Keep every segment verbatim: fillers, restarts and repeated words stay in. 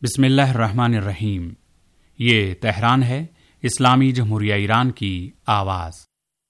बिस्मिल्लाहिर्रहमानिर्रहीम। ये तेहरान है, इस्लामी जमहूरिया ईरान की आवाज़।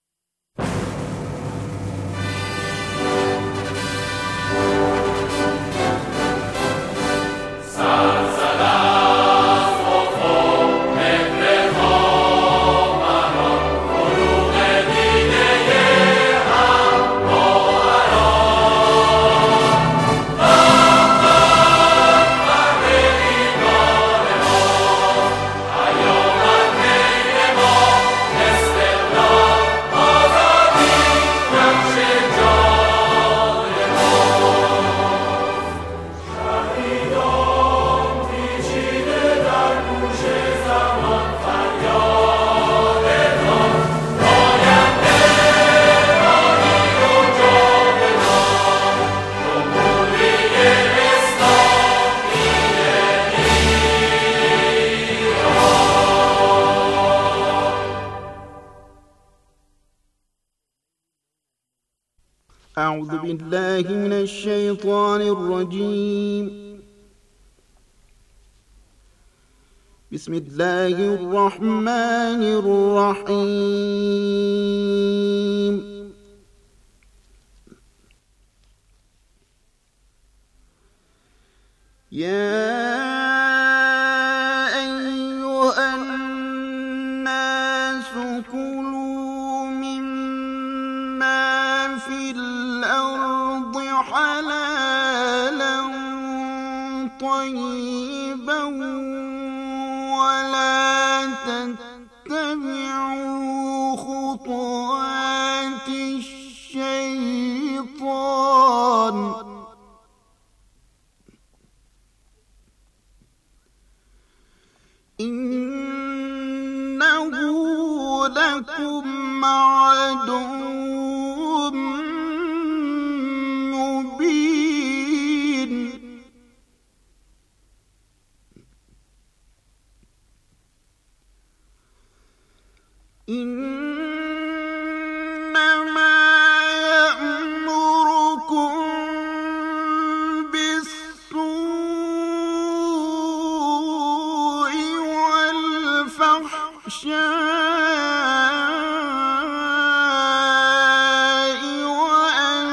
أعوذ بالله من الشيطان الرجيم. بسم الله الرحمن الرحيم. يا أيها الناس كلوا مما في الأرض حلالا طيبا ولا تتبعوا خطوات الشيطان إنه لكم عدو مبين. إنما يأمركم بالسوء والفحشاء وأن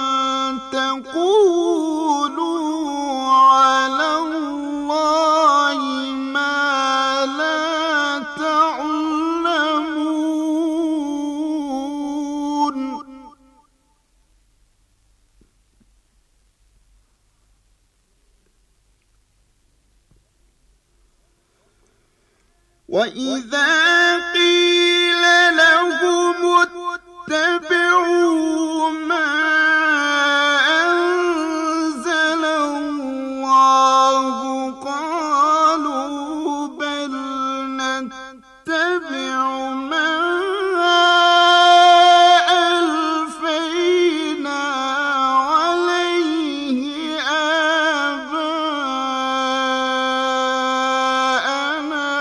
تقولوا على الله ما لا تعلمون. وإذا قيل لهم اتبعوا ما أنزل الله قالوا بل نتبع ما ألفينا عليه آباءنا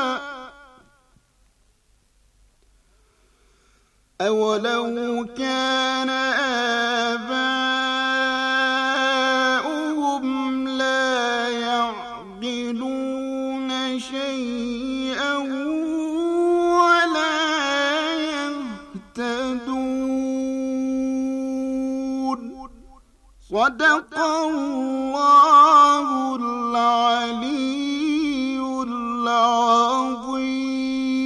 أولو كان آباؤهم لا يعقلون شيئا ولا يهتدون. صدق الله العلي العظيم.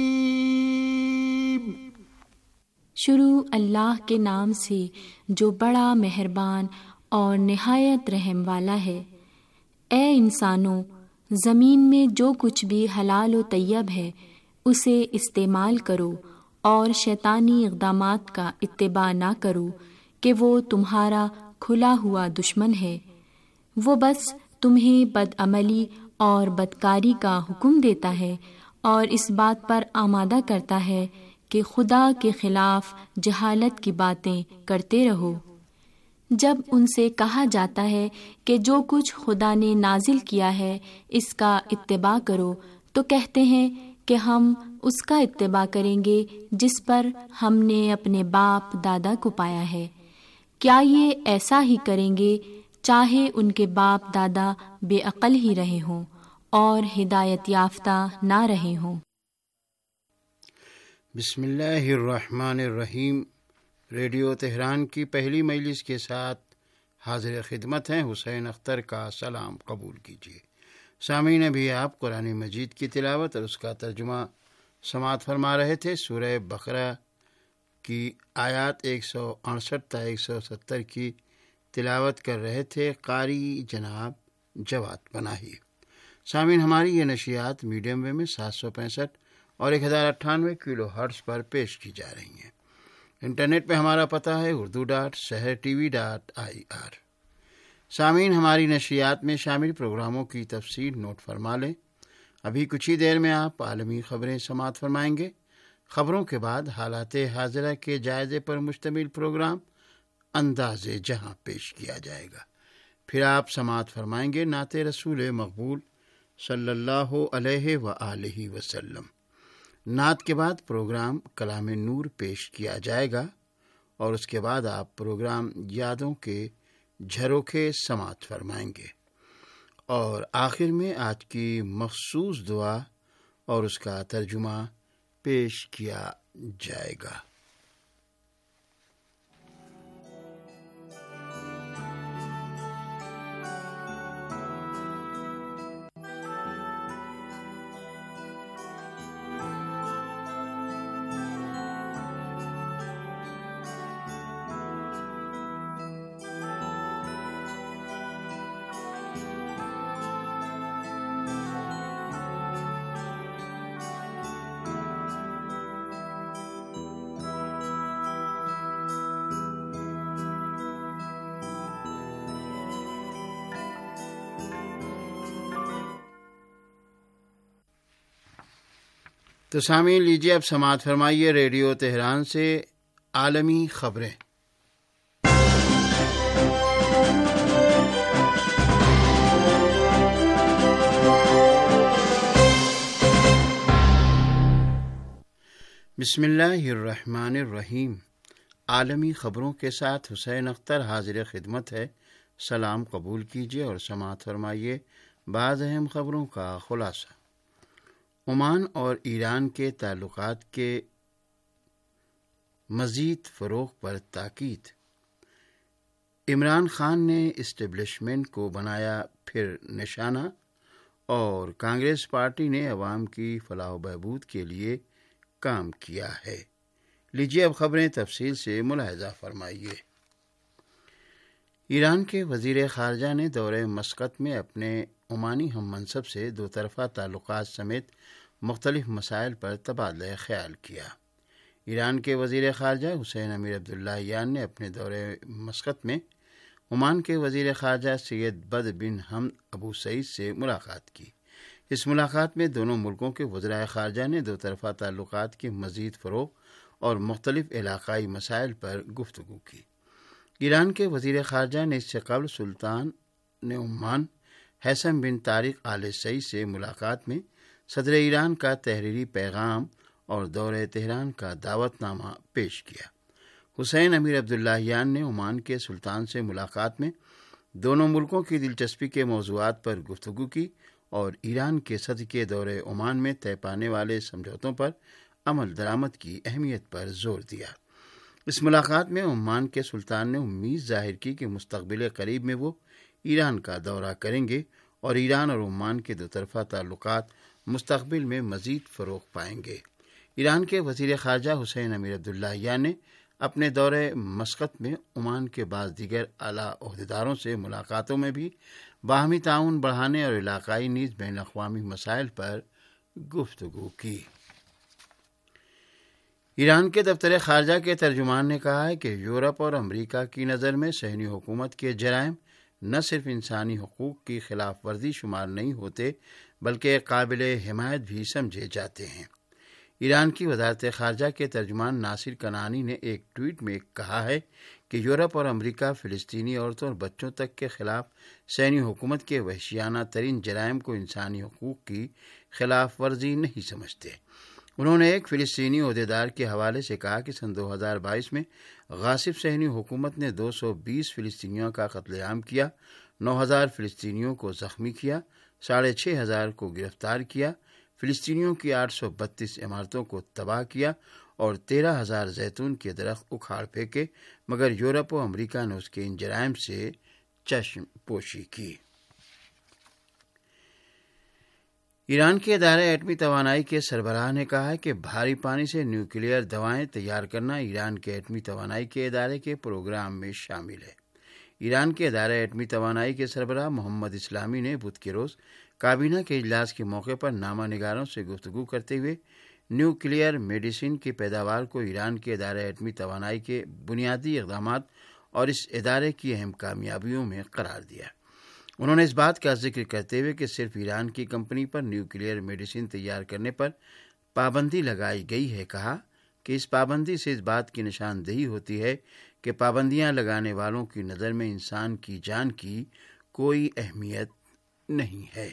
शुरू अल्लाह के नाम से जो बड़ा मेहरबान और निहायत रहम वाला है। ए इंसानों, ज़मीन में जो कुछ भी हलाल व तैयब है उसे इस्तेमाल करो और शैतानी इक़दामात का इत्तिबा ना करो कि वो तुम्हारा खुला हुआ दुश्मन है। वो बस तुम्हें बदअमली और बदकारी का हुक्म देता है और इस बात पर आमादा करता है कि खुदा के खिलाफ जहालत की बातें करते रहो। जब उनसे कहा जाता है कि जो कुछ खुदा ने नाजिल किया है इसका इत्तिबा करो, तो कहते हैं कि हम उसका इत्तिबा करेंगे जिस पर हमने अपने बाप दादा को पाया है। क्या ये ऐसा ही करेंगे चाहे उनके बाप दादा बेअक्ल ही रहे हों اور ہدایت یافتہ نہ رہے ہوں۔ بسم اللہ الرحمن الرحیم۔ ریڈیو تہران کی پہلی مجلس کے ساتھ حاضر خدمت ہیں حسین اختر کا سلام قبول کیجیے۔ سامعین، ابھی آپ قرآن مجید کی تلاوت اور اس کا ترجمہ سماعت فرما رہے تھے۔ سورہ بقرہ کی آیات ایک سو اڑسٹھ تا ایک سو ستر کی تلاوت کر رہے تھے قاری جناب جواد پناہی۔ سامعین، ہماری یہ نشریات میڈیم ویو میں سات سو پینسٹھ اور ایک ہزار اٹھانوے کلو ہرٹز پر پیش کی جا رہی ہیں۔ انٹرنیٹ پہ ہمارا پتہ ہے Urdu dot Shahr T V dot I R. سامعین، ہماری نشریات میں شامل پروگراموں کی تفصیل نوٹ فرما لیں۔ ابھی کچھ ہی دیر میں آپ عالمی خبریں سماعت فرمائیں گے۔ خبروں کے بعد حالات حاضرہ کے جائزے پر مشتمل پروگرام انداز جہاں پیش کیا جائے گا۔ پھر آپ سماعت فرمائیں گے نعت رسول مقبول صلی اللہ علیہ وآلہ وسلم۔ نعت کے بعد پروگرام کلام نور پیش کیا جائے گا اور اس کے بعد آپ پروگرام یادوں کے جھروکے سماعت فرمائیں گے اور آخر میں آج کی مخصوص دعا اور اس کا ترجمہ پیش کیا جائے گا۔ تو سامعین، لیجیے اب سماعت فرمائیے ریڈیو تہران سے عالمی خبریں۔ بسم اللہ الرحمن الرحیم۔ عالمی خبروں کے ساتھ حسین اختر حاضر خدمت ہے۔ سلام قبول کیجیے اور سماعت فرمائیے بعض اہم خبروں کا خلاصہ۔ عمان اور ایران کے تعلقات کے مزید فروغ پر تاکید۔ عمران خان نے اسٹیبلشمنٹ کو بنایا پھر نشانہ اور کانگریس پارٹی نے عوام کی فلاح و بہبود کے لیے کام کیا ہے۔ لیجیے اب خبریں تفصیل سے ملاحظہ فرمائیے۔ ایران کے وزیر خارجہ نے دورہ مسقط میں اپنے عمانی ہم منصب سے دو طرفہ تعلقات سمیت مختلف مسائل پر تبادلہ خیال کیا۔ ایران کے وزیر خارجہ حسین امیر عبداللہیان نے اپنے دورہ مسقط میں عمان کے وزیر خارجہ سید بدر بن حمد ابو سعید سے ملاقات کی۔ اس ملاقات میں دونوں ملکوں کے وزرائے خارجہ نے دو طرفہ تعلقات کے مزید فروغ اور مختلف علاقائی مسائل پر گفتگو کی۔ ایران کے وزیر خارجہ نے اس سے قبل سلطان نے عمان حسن بن طارق آل سعید سے ملاقات میں صدر ایران کا تحریری پیغام اور دورہ تہران کا دعوت نامہ پیش کیا۔ حسین امیر عبداللہیان نے عمان کے سلطان سے ملاقات میں دونوں ملکوں کی دلچسپی کے موضوعات پر گفتگو کی اور ایران کے صدر کے دورہ عمان میں طے پانے والے سمجھوتوں پر عمل درآمد کی اہمیت پر زور دیا۔ اس ملاقات میں عمان کے سلطان نے امید ظاہر کی کہ مستقبل قریب میں وہ ایران کا دورہ کریں گے اور ایران اور عمان کے دو طرفہ تعلقات مستقبل میں مزید فروغ پائیں گے۔ ایران کے وزیر خارجہ حسین امیر عبداللہیان نے اپنے دورہ مسقط میں عمان کے بعض دیگر اعلیٰ عہدیداروں سے ملاقاتوں میں بھی باہمی تعاون بڑھانے اور علاقائی نیز بین الاقوامی مسائل پر گفتگو کی۔ ایران کے دفتر خارجہ کے ترجمان نے کہا ہے کہ یورپ اور امریکہ کی نظر میں صہیونی حکومت کے جرائم نہ صرف انسانی حقوق کی خلاف ورزی شمار نہیں ہوتے بلکہ قابل حمایت بھی سمجھے جاتے ہیں۔ ایران کی وزارت خارجہ کے ترجمان ناصر کنعانی نے ایک ٹویٹ میں کہا ہے کہ یورپ اور امریکہ فلسطینی عورتوں اور بچوں تک کے خلاف صہیونی حکومت کے وحشیانہ ترین جرائم کو انسانی حقوق کی خلاف ورزی نہیں سمجھتے۔ انہوں نے ایک فلسطینی عہدیدار کے حوالے سے کہا کہ سن دو ہزار بائیس میں غاصب صہیونی حکومت نے دو سو بیس فلسطینیوں کا قتل عام کیا، نو ہزار فلسطینیوں کو زخمی کیا، ساڑھے چھ ہزار کو گرفتار کیا، فلسطینیوں کی آٹھ سو بتیس عمارتوں کو تباہ کیا اور تیرہ ہزار زیتون کے درخت اکھاڑ پھینکے، مگر یورپ و امریکہ نے اس کے ان جرائم سے چشم پوشی کی۔ ایران کے ادارہ ایٹمی توانائی کے سربراہ نے کہا ہے کہ بھاری پانی سے نیوکلیئر دوائیں تیار کرنا ایران کے ایٹمی توانائی کے ادارے کے پروگرام میں شامل ہے۔ ایران کے ادارہ ایٹمی توانائی کے سربراہ محمد اسلامی نے بدھ کے روز کابینہ کے اجلاس کے موقع پر نامہ نگاروں سے گفتگو کرتے ہوئے نیوکلیئر میڈیسن کی پیداوار کو ایران کے ادارہ ایٹمی توانائی کے بنیادی اقدامات اور اس ادارے کی اہم کامیابیوں میں قرار دیا۔ انہوں نے اس بات کا ذکر کرتے ہوئے کہ صرف ایران کی کمپنی پر نیوکلیئر میڈیسن تیار کرنے پر پابندی لگائی گئی ہے، کہا کہ اس پابندی سے اس بات کی نشاندہی ہوتی ہے کہ پابندیاں لگانے والوں کی نظر میں انسان کی جان کی کوئی اہمیت نہیں ہے۔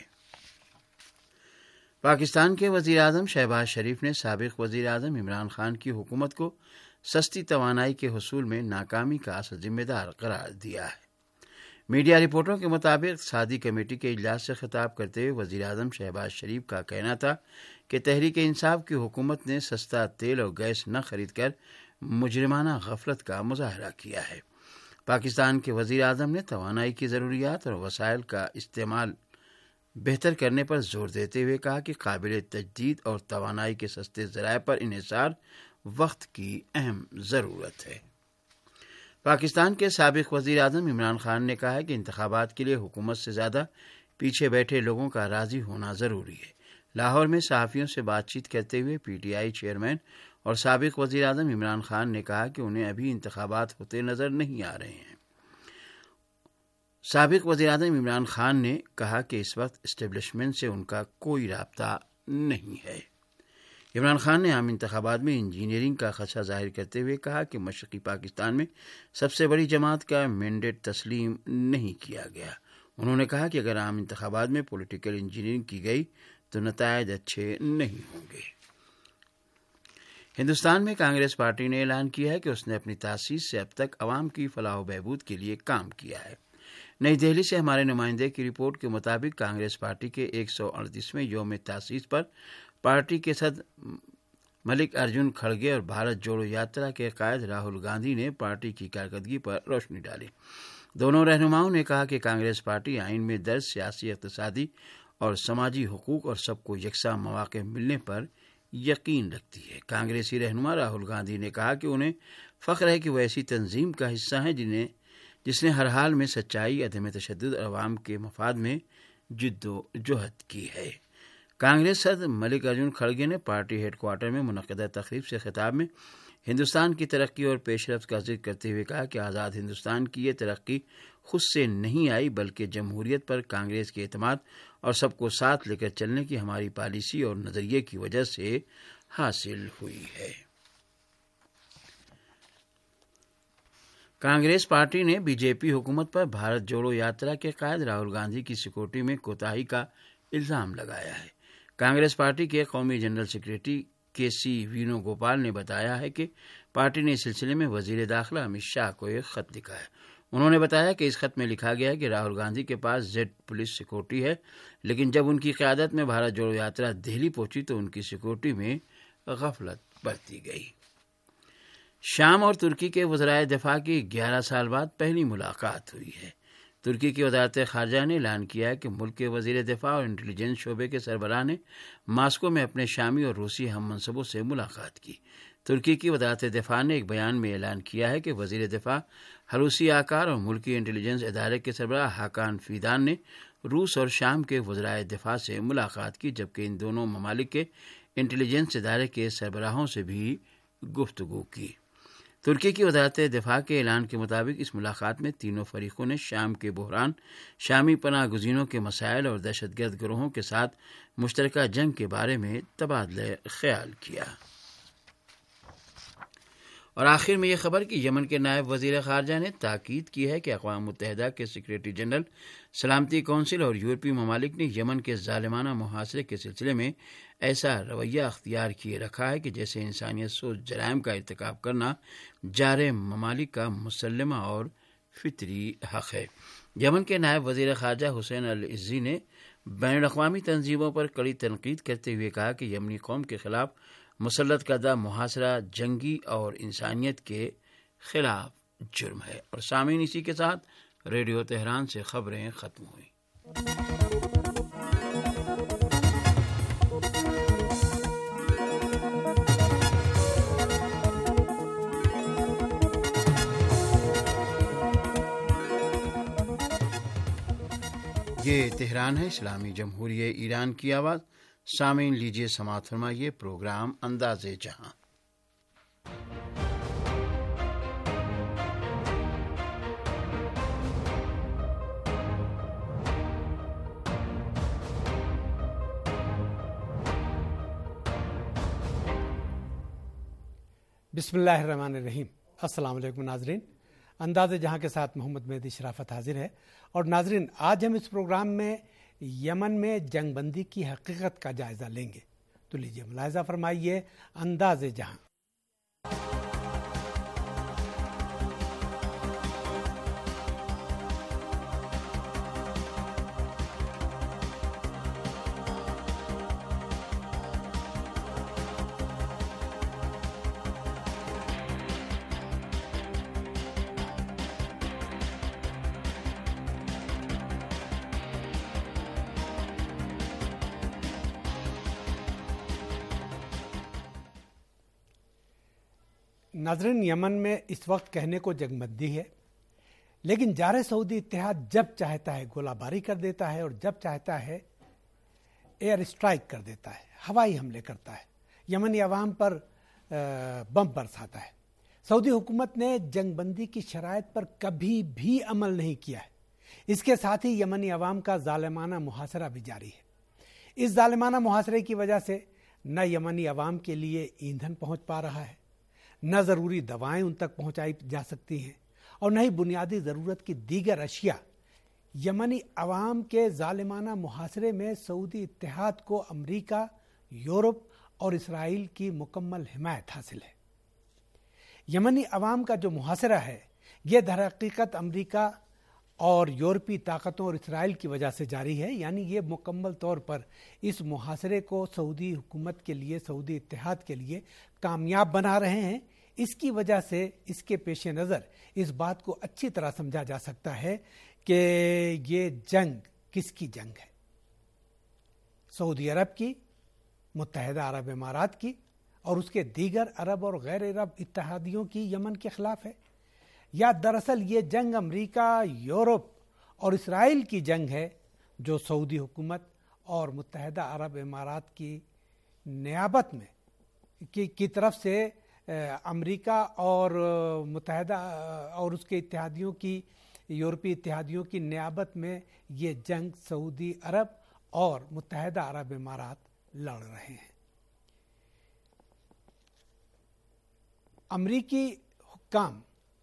پاکستان کے وزیر اعظم شہباز شریف نے سابق وزیر اعظم عمران خان کی حکومت کو سستی توانائی کے حصول میں ناکامی کا اصل ذمہ دار قرار دیا ہے۔ میڈیا رپورٹوں کے مطابق اقتصادی کمیٹی کے اجلاس سے خطاب کرتے ہوئے وزیر اعظم شہباز شریف کا کہنا تھا کہ تحریک انصاف کی حکومت نے سستا تیل اور گیس نہ خرید کر مجرمانہ غفلت کا مظاہرہ کیا ہے۔ پاکستان کے وزیر اعظم نے توانائی کی ضروریات اور وسائل کا استعمال بہتر کرنے پر زور دیتے ہوئے کہا کہ قابل تجدید اور توانائی کے سستے ذرائع پر انحصار وقت کی اہم ضرورت ہے۔ پاکستان کے سابق وزیر اعظم عمران خان نے کہا ہے کہ انتخابات کے لیے حکومت سے زیادہ پیچھے بیٹھے لوگوں کا راضی ہونا ضروری ہے۔ لاہور میں صحافیوں سے بات چیت کرتے ہوئے پی ٹی آئی چیئرمین اور سابق وزیر اعظم عمران خان نے کہا کہ انہیں ابھی انتخابات ہوتے نظر نہیں آ رہے ہیں۔ سابق وزیر اعظم عمران خان نے کہا کہ اس وقت اسٹیبلشمنٹ سے ان کا کوئی رابطہ نہیں ہے۔ عمران خان نے عام انتخابات میں انجینئرنگ کا خدشہ ظاہر کرتے ہوئے کہا کہ مشرقی پاکستان میں سب سے بڑی جماعت کا مینڈیٹ تسلیم نہیں کیا گیا۔ انہوں نے کہا کہ اگر عام انتخابات میں پولیٹیکل انجینئرنگ کی گئی تو نتائج اچھے نہیں ہوں گے۔ ہندوستان میں کانگریس پارٹی نے اعلان کیا ہے کہ اس نے اپنی تاسیس سے اب تک عوام کی فلاح و بہبود کے لیے کام کیا ہے۔ نئی دہلی سے ہمارے نمائندے کی رپورٹ کے مطابق کانگریس پارٹی کے ایک سو اڑتیسویں یوم تاسیس پر پارٹی کے صدر ملک ارجن کھڑگے اور بھارت جوڑو یاترا کے قائد راہل گاندھی نے پارٹی کی کارکردگی پر روشنی ڈالی۔ دونوں رہنماؤں نے کہا کہ کانگریس پارٹی آئین میں درج سیاسی، اقتصادی اور سماجی حقوق اور سب کو یکساں مواقع ملنے پر یقین رکھتی ہے۔ کانگریسی رہنما راہل گاندھی نے کہا کہ انہیں فخر ہے کہ وہ ایسی تنظیم کا حصہ ہیں جنہیں جس نے ہر حال میں سچائی، عدم تشدد اور عوام کے مفاد میں جد و جہد کی ہے۔ کانگریس صدر ملک ارجن کھڑگے نے پارٹی ہیڈ کوارٹر میں منعقدہ تقریب سے خطاب میں ہندوستان کی ترقی اور پیش رفت کا ذکر کرتے ہوئے کہا کہ آزاد ہندوستان کی یہ ترقی خود سے نہیں آئی بلکہ جمہوریت پر کانگریس کے اعتماد اور سب کو ساتھ لے کر چلنے کی ہماری پالیسی اور نظریے کی وجہ سے حاصل ہوئی ہے۔ کانگریس پارٹی نے بی جے پی حکومت پر بھارت جوڑو یاترا کے قائد راہل گاندھی کی سیکورٹی میں کوتاہی کا الزام لگایا ہے۔ کانگریس پارٹی کے قومی جنرل سیکریٹری کے سی وینو گوپال نے بتایا ہے کہ پارٹی نے اس سلسلے میں وزیر داخلہ امت شاہ کو ایک خط لکھا ہے۔ انہوں نے بتایا کہ اس خط میں لکھا گیا ہے کہ راہل گاندھی کے پاس زیڈ پولیس سیکورٹی ہے، لیکن جب ان کی قیادت میں بھارت جوڑو یاترا دہلی پہنچی تو ان کی سیکورٹی میں غفلت برتی گئی۔ شام اور ترکی کے وزرائے دفاع کی گیارہ سال بعد پہلی ملاقات ہوئی ہے۔ ترکی کی وزارت خارجہ نے اعلان کیا ہے کہ ملک کے وزیر دفاع اور انٹیلیجنس شعبے کے سربراہ نے ماسکو میں اپنے شامی اور روسی ہم منصبوں سے ملاقات کی۔ ترکی کی وزارت دفاع نے ایک بیان میں اعلان کیا ہے کہ وزیر دفاع حلوسی آکار اور ملکی انٹیلیجنس ادارے کے سربراہ حاکان فیدان نے روس اور شام کے وزرائے دفاع سے ملاقات کی، جبکہ ان دونوں ممالک کے انٹیلیجنس ادارے کے سربراہوں سے بھی گفتگو کی۔ ترکی کی وزارت دفاع کے اعلان کے مطابق اس ملاقات میں تینوں فریقوں نے شام کے بحران، شامی پناہ گزینوں کے مسائل اور دہشت گرد گروہوں کے ساتھ مشترکہ جنگ کے بارے میں تبادلہ خیال کیا۔ اور آخر میں یہ خبر کہ یمن کے نائب وزیر خارجہ نے تاکید کی ہے کہ اقوام متحدہ کے سیکریٹری جنرل، سلامتی کونسل اور یورپی ممالک نے یمن کے ظالمانہ محاصرے کے سلسلے میں ایسا رویہ اختیار کیے رکھا ہے کہ جیسے انسانیت سوز جرائم کا ارتکاب کرنا جار ممالک کا مسلمہ اور فطری حق ہے۔ یمن کے نائب وزیر خارجہ حسین العزی نے بین الاقوامی تنظیموں پر کڑی تنقید کرتے ہوئے کہا کہ یمنی قوم کے خلاف مسلط کردہ محاصرہ جنگی اور انسانیت کے خلاف جرم ہے۔ اور سامعین، اسی کے ساتھ ریڈیو تہران سے خبریں ختم ہوئیں۔ یہ تہران ہے، اسلامی جمہوریہ ایران کی آواز۔ سامعین، لیجیے سماعت فرمائیے پروگرام انداز جہاں۔ بسم اللہ الرحمن الرحیم۔ السلام علیکم ناظرین، انداز جہاں کے ساتھ محمد مہدی شرافت حاضر ہے۔ اور ناظرین، آج ہم اس پروگرام میں یمن میں جنگ بندی کی حقیقت کا جائزہ لیں گے، تو لیجیے ملاحظہ فرمائیے انداز جہاں۔ ناظرین، یمن میں اس وقت کہنے کو جنگ بندی ہے، لیکن جارح سعودی اتحاد جب چاہتا ہے گولہ باری کر دیتا ہے اور جب چاہتا ہے ایئر اسٹرائک کر دیتا ہے، ہوائی حملے کرتا ہے، یمنی عوام پر بم برساتا ہے۔ سعودی حکومت نے جنگ بندی کی شرائط پر کبھی بھی عمل نہیں کیا ہے۔ اس کے ساتھ ہی یمنی عوام کا ظالمانہ محاصرہ بھی جاری ہے۔ اس ظالمانہ محاصرے کی وجہ سے نہ یمنی عوام کے لیے ایندھن پہنچ پا رہا ہے، نہ ضروری دوائیں ان تک پہنچائی جا سکتی ہیں، اور نہ ہی بنیادی ضرورت کی دیگر اشیاء۔ یمنی عوام کے ظالمانہ محاصرے میں سعودی اتحاد کو امریکہ، یورپ اور اسرائیل کی مکمل حمایت حاصل ہے۔ یمنی عوام کا جو محاصرہ ہے، یہ در حقیقت امریکہ اور یورپی طاقتوں اور اسرائیل کی وجہ سے جاری ہے، یعنی یہ مکمل طور پر اس محاصرے کو سعودی حکومت کے لیے، سعودی اتحاد کے لیے کامیاب بنا رہے ہیں۔ اس کی وجہ سے اس کے پیش نظر اس بات کو اچھی طرح سمجھا جا سکتا ہے کہ یہ جنگ کس کی جنگ ہے، سعودی عرب کی، متحدہ عرب امارات کی اور اس کے دیگر عرب اور غیر عرب اتحادیوں کی یمن کے خلاف ہے، یا دراصل یہ جنگ امریکہ، یورپ اور اسرائیل کی جنگ ہے جو سعودی حکومت اور متحدہ عرب امارات کی نیابت میں کی, کی طرف سے امریکہ اور متحدہ اور اس کے اتحادیوں کی، یورپی اتحادیوں کی نیابت میں یہ جنگ سعودی عرب اور متحدہ عرب امارات لڑ رہے ہیں۔ امریکی حکام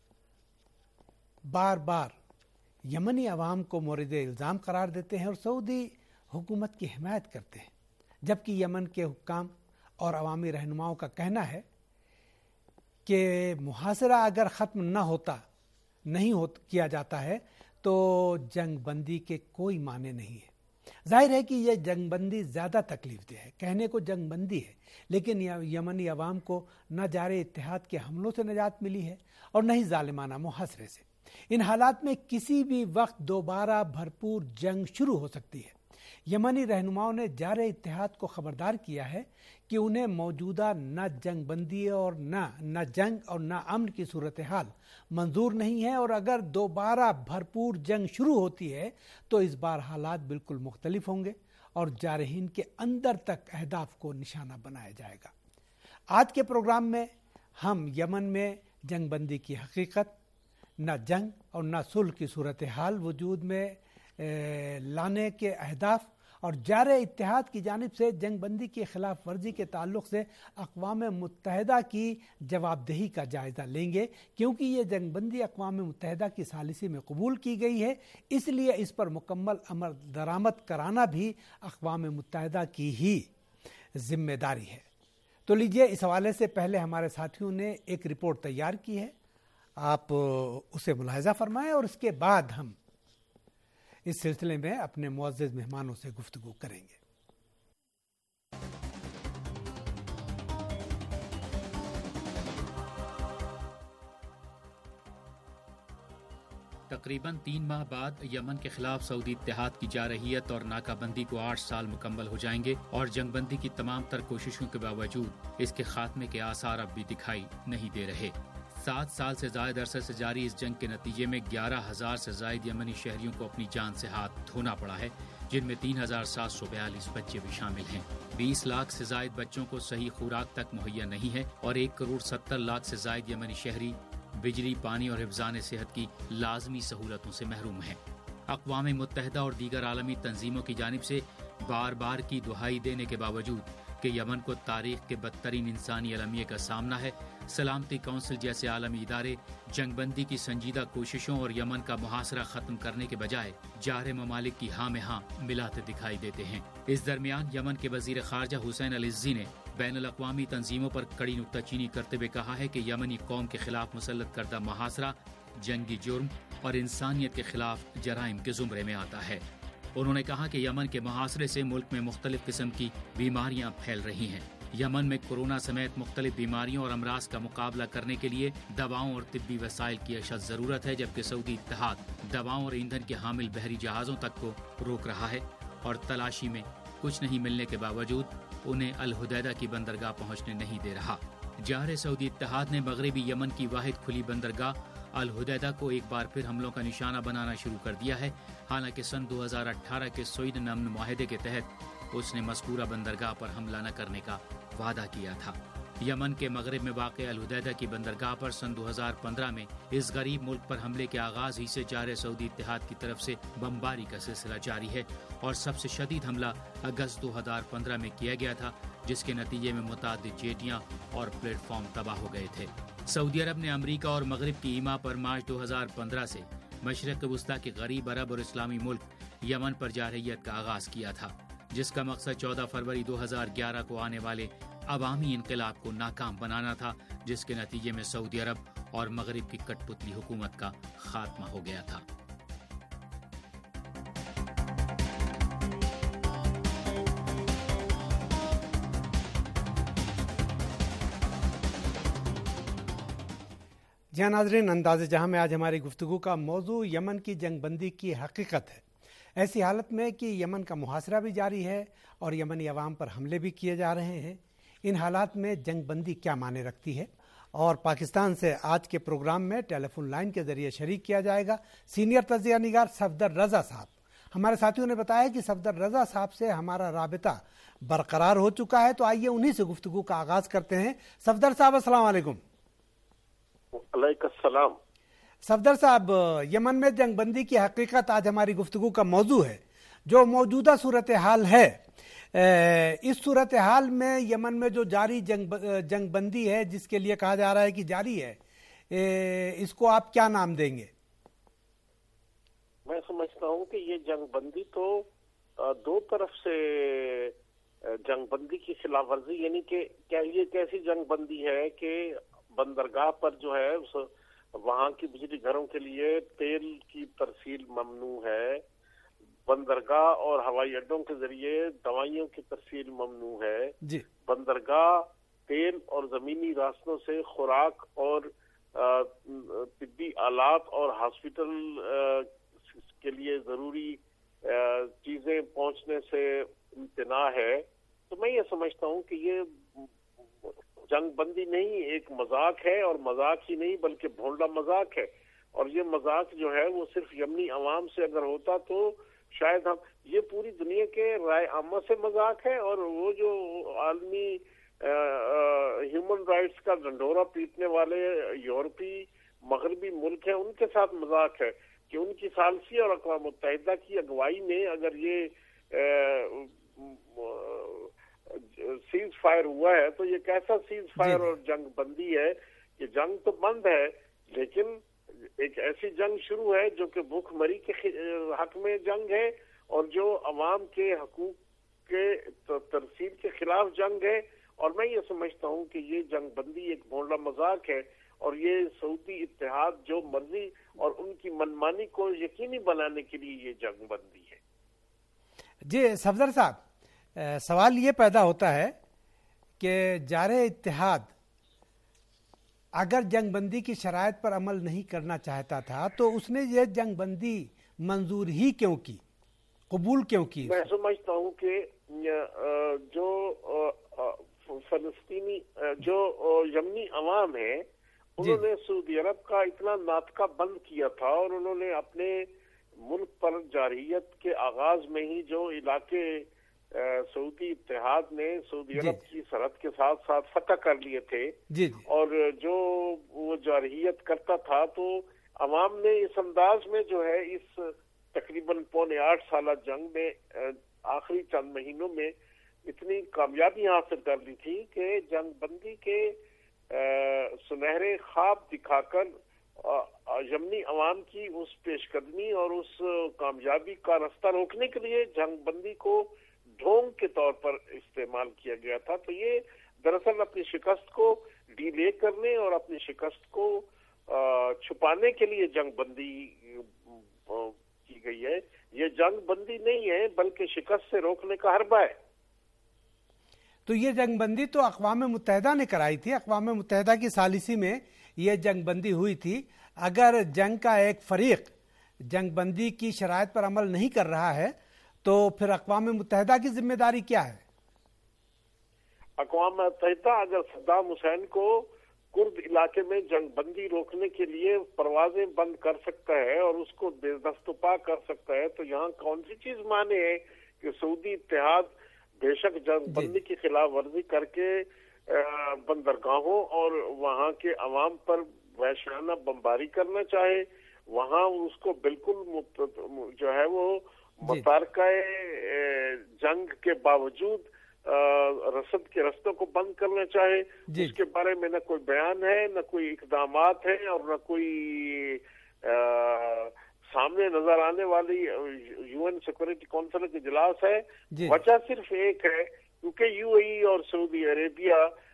بار بار یمنی عوام کو مورد الزام قرار دیتے ہیں اور سعودی حکومت کی حمایت کرتے ہیں، جبکہ یمن کے حکام اور عوامی رہنماؤں کا کہنا ہے کہ محاصرہ اگر ختم نہ ہوتا نہیں ہو کیا جاتا ہے تو جنگ بندی کے کوئی معنی نہیں ہے۔ ظاہر ہے کہ یہ جنگ بندی زیادہ تکلیف دہ ہے، کہنے کو جنگ بندی ہے، لیکن یمنی عوام کو نہ جارح اتحاد کے حملوں سے نجات ملی ہے اور نہ ہی ظالمانہ محاصرے سے۔ ان حالات میں کسی بھی وقت دوبارہ بھرپور جنگ شروع ہو سکتی ہے۔ یمنی رہنماؤں نے جارح اتحاد کو خبردار کیا ہے کہ انہیں موجودہ نہ جنگ بندی اور نہ نہ جنگ اور نہ امن کی صورتحال منظور نہیں ہے، اور اگر دوبارہ بھرپور جنگ شروع ہوتی ہے تو اس بار حالات بالکل مختلف ہوں گے اور جارحین کے اندر تک اہداف کو نشانہ بنایا جائے گا۔ آج کے پروگرام میں ہم یمن میں جنگ بندی کی حقیقت، نہ جنگ اور نہ صلح کی صورتحال وجود میں لانے کے اہداف اور جارح اتحاد کی جانب سے جنگ بندی کی خلاف ورزی کے تعلق سے اقوام متحدہ کی جواب دہی کا جائزہ لیں گے، کیونکہ یہ جنگ بندی اقوام متحدہ کی ثالثی میں قبول کی گئی ہے، اس لیے اس پر مکمل عمل درآمد کرانا بھی اقوام متحدہ کی ہی ذمہ داری ہے۔ تو لیجئے اس حوالے سے پہلے ہمارے ساتھیوں نے ایک رپورٹ تیار کی ہے، آپ اسے ملاحظہ فرمائیں اور اس کے بعد ہم اس سلسلے میں اپنے معزز مہمانوں سے گفتگو کریں گے۔ تقریباً تین ماہ بعد یمن کے خلاف سعودی اتحاد کی جارحیت اور ناکہ بندی کو آٹھ سال مکمل ہو جائیں گے، اور جنگ بندی کی تمام تر کوششوں کے باوجود اس کے خاتمے کے آثار اب بھی دکھائی نہیں دے رہے۔ سات سال سے زائد عرصے سے جاری اس جنگ کے نتیجے میں گیارہ ہزار سے زائد یمنی شہریوں کو اپنی جان سے ہاتھ دھونا پڑا ہے، جن میں تین ہزار سات سو بیالیس بچے بھی شامل ہیں۔ بیس لاکھ سے زائد بچوں کو صحیح خوراک تک مہیا نہیں ہے، اور ایک کروڑ ستر لاکھ سے زائد یمنی شہری بجلی، پانی اور حفظان صحت کی لازمی سہولتوں سے محروم ہیں۔ اقوام متحدہ اور دیگر عالمی تنظیموں کی جانب سے بار بار کی دہائی دینے کے باوجود کہ یمن کو تاریخ کے بدترین انسانی المیے کا سامنا ہے، سلامتی کونسل جیسے عالمی ادارے جنگ بندی کی سنجیدہ کوششوں اور یمن کا محاصرہ ختم کرنے کے بجائے جار ممالک کی ہاں میں ہاں ملاتے دکھائی دیتے ہیں۔ اس درمیان یمن کے وزیر خارجہ حسین العزی نے بین الاقوامی تنظیموں پر کڑی نکتہ چینی کرتے ہوئے کہا ہے کہ یمنی قوم کے خلاف مسلط کردہ محاصرہ جنگی جرم اور انسانیت کے خلاف جرائم کے زمرے میں آتا ہے۔ انہوں نے کہا کہ یمن کے محاصرے سے ملک میں مختلف قسم کی بیماریاں پھیل رہی ہیں۔ یمن میں کورونا سمیت مختلف بیماریوں اور امراض کا مقابلہ کرنے کے لیے دواؤں اور طبی وسائل کی اشد ضرورت ہے، جبکہ سعودی اتحاد دواؤں اور ایندھن کے حامل بحری جہازوں تک کو روک رہا ہے، اور تلاشی میں کچھ نہیں ملنے کے باوجود انہیں الحدیدہ کی بندرگاہ پہنچنے نہیں دے رہا۔ جارح سعودی اتحاد نے مغربی یمن کی واحد کھلی بندرگاہ الحدیدہ کو ایک بار پھر حملوں کا نشانہ بنانا شروع کر دیا ہے، حالانکہ سن دو ہزار اٹھارہ کے سویڈن امن معاہدے کے تحت اس نے مذکورہ بندرگاہ پر حملہ نہ کرنے کا وعدہ کیا تھا۔ یمن کے مغرب میں واقع الحدیدہ کی بندرگاہ پر سن دو ہزار پندرہ میں اس غریب ملک پر حملے کے آغاز ہی سے جارح سعودی اتحاد کی طرف سے بمباری کا سلسلہ جاری ہے، اور سب سے شدید حملہ اگست دو ہزار پندرہ میں کیا گیا تھا، جس کے نتیجے میں متعدد جیٹیاں اور پلیٹ فارم تباہ ہو گئے تھے۔ سعودی عرب نے امریکہ اور مغرب کی ایما پر مارچ دو ہزار پندرہ سے مشرق وسطیٰ کے غریب عرب اور اسلامی ملک یمن پر جارحیت کا آغاز کیا تھا، جس کا مقصد چودہ فروری دو ہزار گیارہ کو آنے والے عوامی انقلاب کو ناکام بنانا تھا، جس کے نتیجے میں سعودی عرب اور مغرب کی کٹ پتلی حکومت کا خاتمہ ہو گیا تھا۔ جہاں ناظرین، انداز جہاں میں آج ہماری گفتگو کا موضوع یمن کی جنگ بندی کی حقیقت ہے۔ ایسی حالت میں کہ یمن کا محاصرہ بھی جاری ہے اور یمنی عوام پر حملے بھی کیے جا رہے ہیں، ان حالات میں جنگ بندی کیا معنی رکھتی ہے؟ اور پاکستان سے آج کے پروگرام میں ٹیلی فون لائن کے ذریعے شریک کیا جائے گا سینئر تجزیہ نگار صفدر رضا صاحب۔ ہمارے ساتھیوں نے بتایا کہ صفدر رضا صاحب سے ہمارا رابطہ برقرار ہو چکا ہے، تو آئیے انہی سے گفتگو کا آغاز کرتے ہیں۔ صفدر صاحب السلام علیکم۔ وعلیکم السلام۔ صفدر صاحب، یمن میں جنگ بندی کی حقیقت آج ہماری گفتگو کا موضوع ہے۔ جو موجودہ صورتحال ہے، اس صورتحال میں یمن میں جو جاری جنگ جنگ بندی ہے، جس کے لیے کہا جا رہا ہے کہ جاری ہے، اس کو آپ کیا نام دیں گے؟ میں سمجھتا ہوں کہ یہ جنگ بندی تو دو طرف سے جنگ بندی کی خلاف ورزی، یعنی کہ کیا یہ کیسی جنگ بندی ہے کہ بندرگاہ پر جو ہے وہاں کی بجلی گھروں کے لیے تیل کی ترسیل ممنوع ہے، بندرگاہ اور ہوائی اڈوں کے ذریعے دوائیوں کی ترسیل ممنوع ہے، جی بندرگاہ تیل اور زمینی راستوں سے خوراک اور طبی آلات اور ہاسپٹل کے لیے ضروری چیزیں پہنچنے سے امتناع ہے۔ تو میں یہ سمجھتا ہوں کہ یہ جنگ بندی نہیں، ایک مذاق ہے، اور مذاق ہی نہیں بلکہ بھونڈا مذاق ہے، اور یہ مذاق جو ہے وہ صرف یمنی عوام سے اگر ہوتا تو شاید ہم یہ پوری دنیا کے رائے عامہ سے مذاق ہے، اور وہ جو عالمی ہیومن رائٹس کا ڈنڈورا پیٹنے والے یورپی مغربی ملک ہیں، ان کے ساتھ مذاق ہے کہ ان کی ثالثی اور اقوام متحدہ کی اگوائی میں اگر یہ سیز فائر ہوا ہے تو یہ کیسا سیز فائر اور جنگ بندی ہے کہ جنگ تو بند ہے لیکن ایک ایسی جنگ شروع ہے جو کہ بھوک مری کے حق میں جنگ ہے اور جو عوام کے حقوق کے ترسیل کے خلاف جنگ ہے اور میں یہ سمجھتا ہوں کہ یہ جنگ بندی ایک بھونڈا مذاق ہے، اور یہ سعودی اتحاد جو مرضی اور ان کی منمانی کو یقینی بنانے کے لیے یہ جنگ بندی ہے۔ جی صفدر صاحب، سوال یہ پیدا ہوتا ہے کہ جارح اتحاد اگر جنگ بندی کی شرائط پر عمل نہیں کرنا چاہتا تھا تو اس نے یہ جنگ بندی منظور ہی کیوں کی، قبول کیوں کی؟ میں سمجھتا ہوں کہ جو فلسطینی جو یمنی عوام ہے انہوں نے سعودی عرب کا اتنا ناطقہ بند کیا تھا، اور انہوں نے اپنے ملک پر جارحیت کے آغاز میں ہی جو علاقے سعودی اتحاد نے سعودی عرب کی سرحد کے ساتھ ساتھ فتح کر لیے تھے، اور جو وہ جارحیت کرتا تھا تو عوام نے اس انداز میں جو ہے اس تقریباً پونے آٹھ سالہ جنگ میں آخری چند مہینوں میں اتنی کامیابی حاصل کر لی تھی کہ جنگ بندی کے سنہرے خواب دکھا کر یمنی عوام کی اس پیش قدمی اور اس کامیابی کا رستہ روکنے کے لیے جنگ بندی کو ڈھونگ کے طور پر استعمال کیا گیا تھا۔ تو یہ دراصل اپنی شکست کو ڈیلے کرنے اور اپنی شکست کو چھپانے کے لیے جنگ بندی کی گئی ہے۔ یہ جنگ بندی نہیں ہے بلکہ شکست سے روکنے کا حربہ ہے۔ تو یہ جنگ بندی تو اقوام متحدہ نے کرائی تھی، اقوام متحدہ کی ثالثی میں یہ جنگ بندی ہوئی تھی۔ اگر جنگ کا ایک فریق جنگ بندی کی شرائط پر عمل نہیں کر رہا ہے تو پھر اقوام متحدہ کی ذمہ داری کیا ہے؟ اقوام متحدہ اگر صدام حسین کو کرد علاقے میں جنگ بندی روکنے کے لیے پروازیں بند کر سکتا ہے اور اس کو بے دست و پا کر سکتا ہے تو یہاں کون سی چیز مانے ہے کہ سعودی اتحاد بے شک جنگ بندی کی خلاف ورزی کر کے بندرگاہوں اور وہاں کے عوام پر وحشیانہ بمباری کرنا چاہے، وہاں اس کو بالکل جو ہے وہ متارکہ جنگ کے باوجود رسد کے رستوں کو بند کرنا چاہے، اس کے بارے میں نہ کوئی بیان ہے، نہ کوئی اقدامات ہیں، اور نہ کوئی سامنے نظر آنے والی یو این سیکورٹی کونسل کے اجلاس ہے۔ وجہ صرف ایک ہے، کیونکہ یو اے ای اور سعودی عربیہ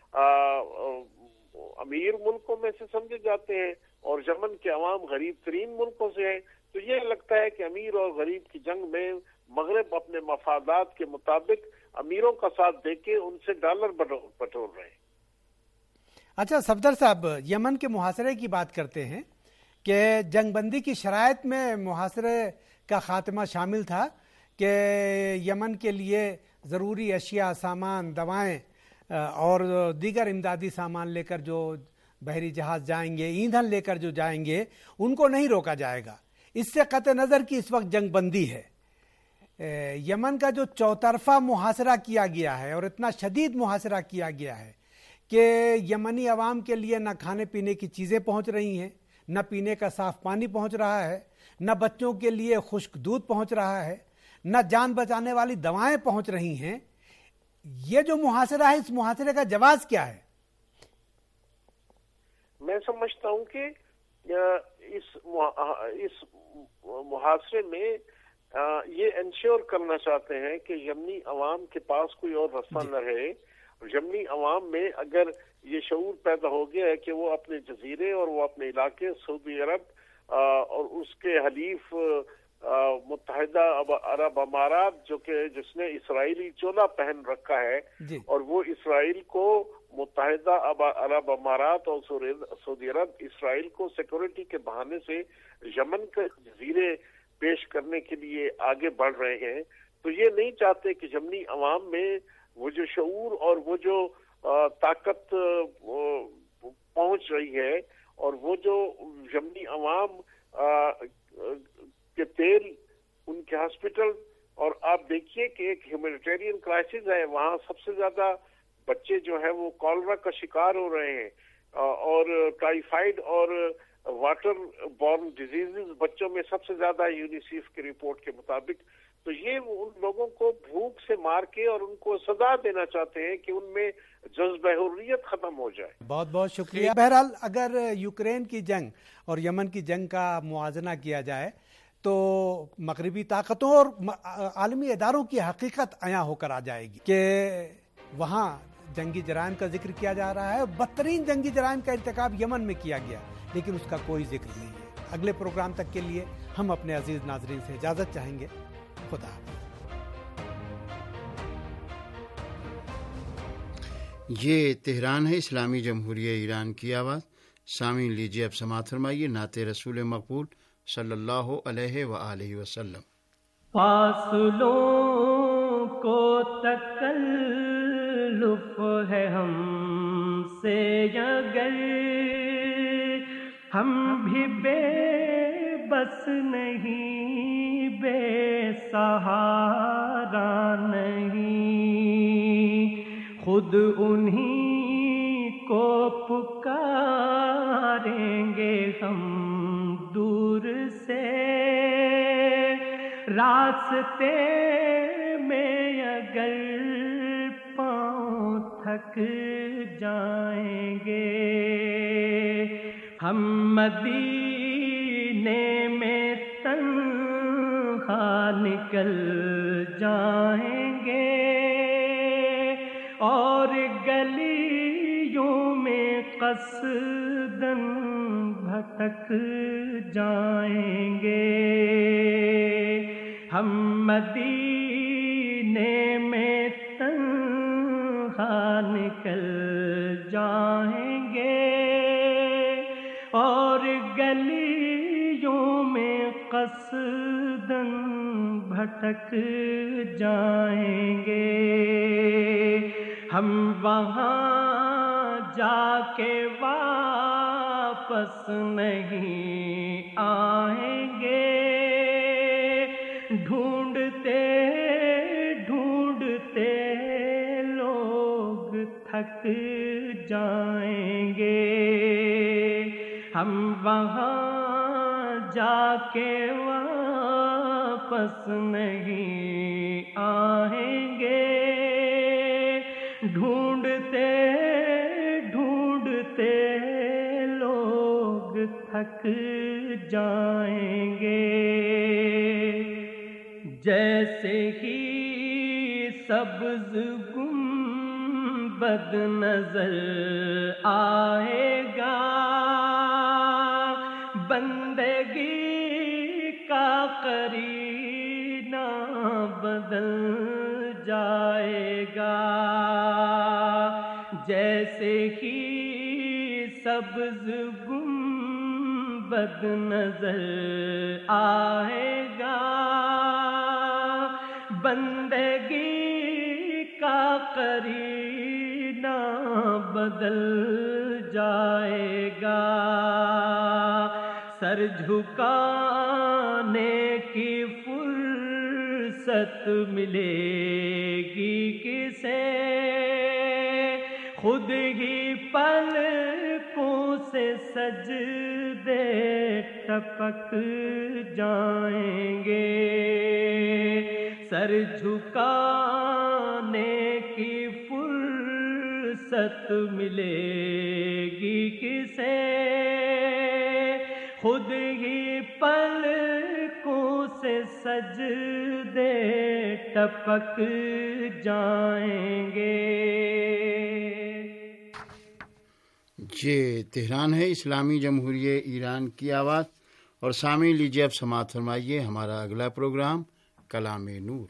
امیر ملکوں میں سے سمجھے جاتے ہیں اور یمن کے عوام غریب ترین ملکوں سے ہیں، تو یہ لگتا ہے کہ امیر اور غریب کی جنگ میں مغرب اپنے مفادات کے مطابق امیروں کا ساتھ دے کے ان سے ڈالر بٹور رہے ہیں۔ اچھا صفدر صاحب، یمن کے محاصرے کی بات کرتے ہیں کہ جنگ بندی کی شرائط میں محاصرے کا خاتمہ شامل تھا کہ یمن کے لیے ضروری اشیاء، سامان، دوائیں اور دیگر امدادی سامان لے کر جو بحری جہاز جائیں گے، ایندھن لے کر جو جائیں گے، ان کو نہیں روکا جائے گا۔ اس سے قطع نظر کی اس وقت جنگ بندی ہے۔ یمن کا جو چوطرفہ محاصرہ کیا گیا ہے اور اتنا شدید محاصرہ کیا گیا ہے کہ یمنی عوام کے لیے نہ کھانے پینے کی چیزیں پہنچ رہی ہیں، نہ پینے کا صاف پانی پہنچ رہا ہے، نہ بچوں کے لیے خشک دودھ پہنچ رہا ہے، نہ جان بچانے والی دوائیں پہنچ رہی ہیں۔ یہ جو محاصرہ ہے، اس محاصرے کا جواز کیا ہے؟ میں سمجھتا ہوں کہ اس اس محاصرے میں یہ انشور کرنا چاہتے ہیں کہ یمنی عوام کے پاس کوئی اور رستہ نہ رہے۔ یمنی عوام میں اگر یہ شعور پیدا ہو گیا ہے کہ وہ اپنے جزیرے اور وہ اپنے علاقے سعودی عرب اور اس کے حلیف متحدہ عرب امارات جو کہ جس نے اسرائیلی چولا پہن رکھا ہے اور وہ اسرائیل کو متحدہ عرب امارات اور سعودی عرب اسرائیل کو سیکورٹی کے بہانے سے یمن کے جزیرے پیش کرنے کے لیے آگے بڑھ رہے ہیں، تو یہ نہیں چاہتے کہ یمنی عوام میں وہ جو شعور اور وہ جو طاقت پہنچ رہی ہے اور وہ جو یمنی عوام کے تیل، ان کے ہاسپٹل، اور آپ دیکھیے کہ ایک ہیومینیٹیرین کرائسس ہے، وہاں سب سے زیادہ بچے جو ہے وہ کالرا کا شکار ہو رہے ہیں اور ٹائیفائڈ اور واٹر بورن ڈیزیزز بچوں میں سب سے زیادہ ہے یونیسیف کی رپورٹ کے مطابق۔ تو یہ ان لوگوں کو بھوک سے مار کے اور ان کو سزا دینا چاہتے ہیں کہ ان میں جذبہ حریت ختم ہو جائے۔ بہت بہت شکریہ۔ بہرحال اگر یوکرین کی جنگ اور یمن کی جنگ کا موازنہ کیا جائے تو مغربی طاقتوں اور عالمی اداروں کی حقیقت عیاں ہو کر آ جائے گی کہ وہاں جنگی جرائم کا ذکر کیا جا رہا ہے اور بدترین جنگی جرائم کا ارتکاب یمن میں کیا گیا، لیکن اس کا کوئی ذکر نہیں ہے۔ اگلے پروگرام تک کے لیے ہم اپنے عزیز ناظرین سے اجازت چاہیں گے۔ خدا حافظ۔ یہ تہران ہے، اسلامی جمہوریہ ایران کی آواز۔ سامعین لیجیے اب سماعت فرمائیے نعت رسول مقبول صلی اللہ علیہ وآلہ وسلم۔ فاصلوں کو تکلف ہے ہم سے اگر، ہم بھی بے بس نہیں، بے سہارا نہیں، خود انہی کو پکاریں گے ہم دور سے، راستے میں اگر پاؤں تھک جائیں گے، ہم مدینے میں تنہا نکل جائیں گے، اور گلیوں میں قصداً بھٹک جائیں گے، ہم مدینے میں تنہا نکل جائیں گے، اور گلیوں میں قصداً بھٹک جائیں گے، ہم وہاں جا کے واپس نہیں آئیں گے، ڈھونڈتے ڈھونڈتے لوگ تھک جائیں گے، ہم وہاں جا کے واپس نہیں آئیں گے، ڈھونڈتے ڈھونڈتے لوگ تھک جائیں گے، جیسے ہی سبز گنبد نظر آئے گا، بندگی کا قرینہ بدل جائے گا، جیسے ہی سبز گنبد نظر آئے گا، بندگی کا قرینہ بدل جائے گا، سر جھکانے کی فرصت ملے گی کسے، خود ہی پلکوں سے سجدے ٹپک جائیں گے، سر جھکانے کی فرصت ملے گی کسے، خود ہی پلکوں سے سجدے ٹپک جائیں گے۔ یہ تہران ہے، اسلامی جمہوریہ ایران کی آواز، اور سامعین لیجیے اب سماعت فرمائیے ہمارا اگلا پروگرام کلام نور۔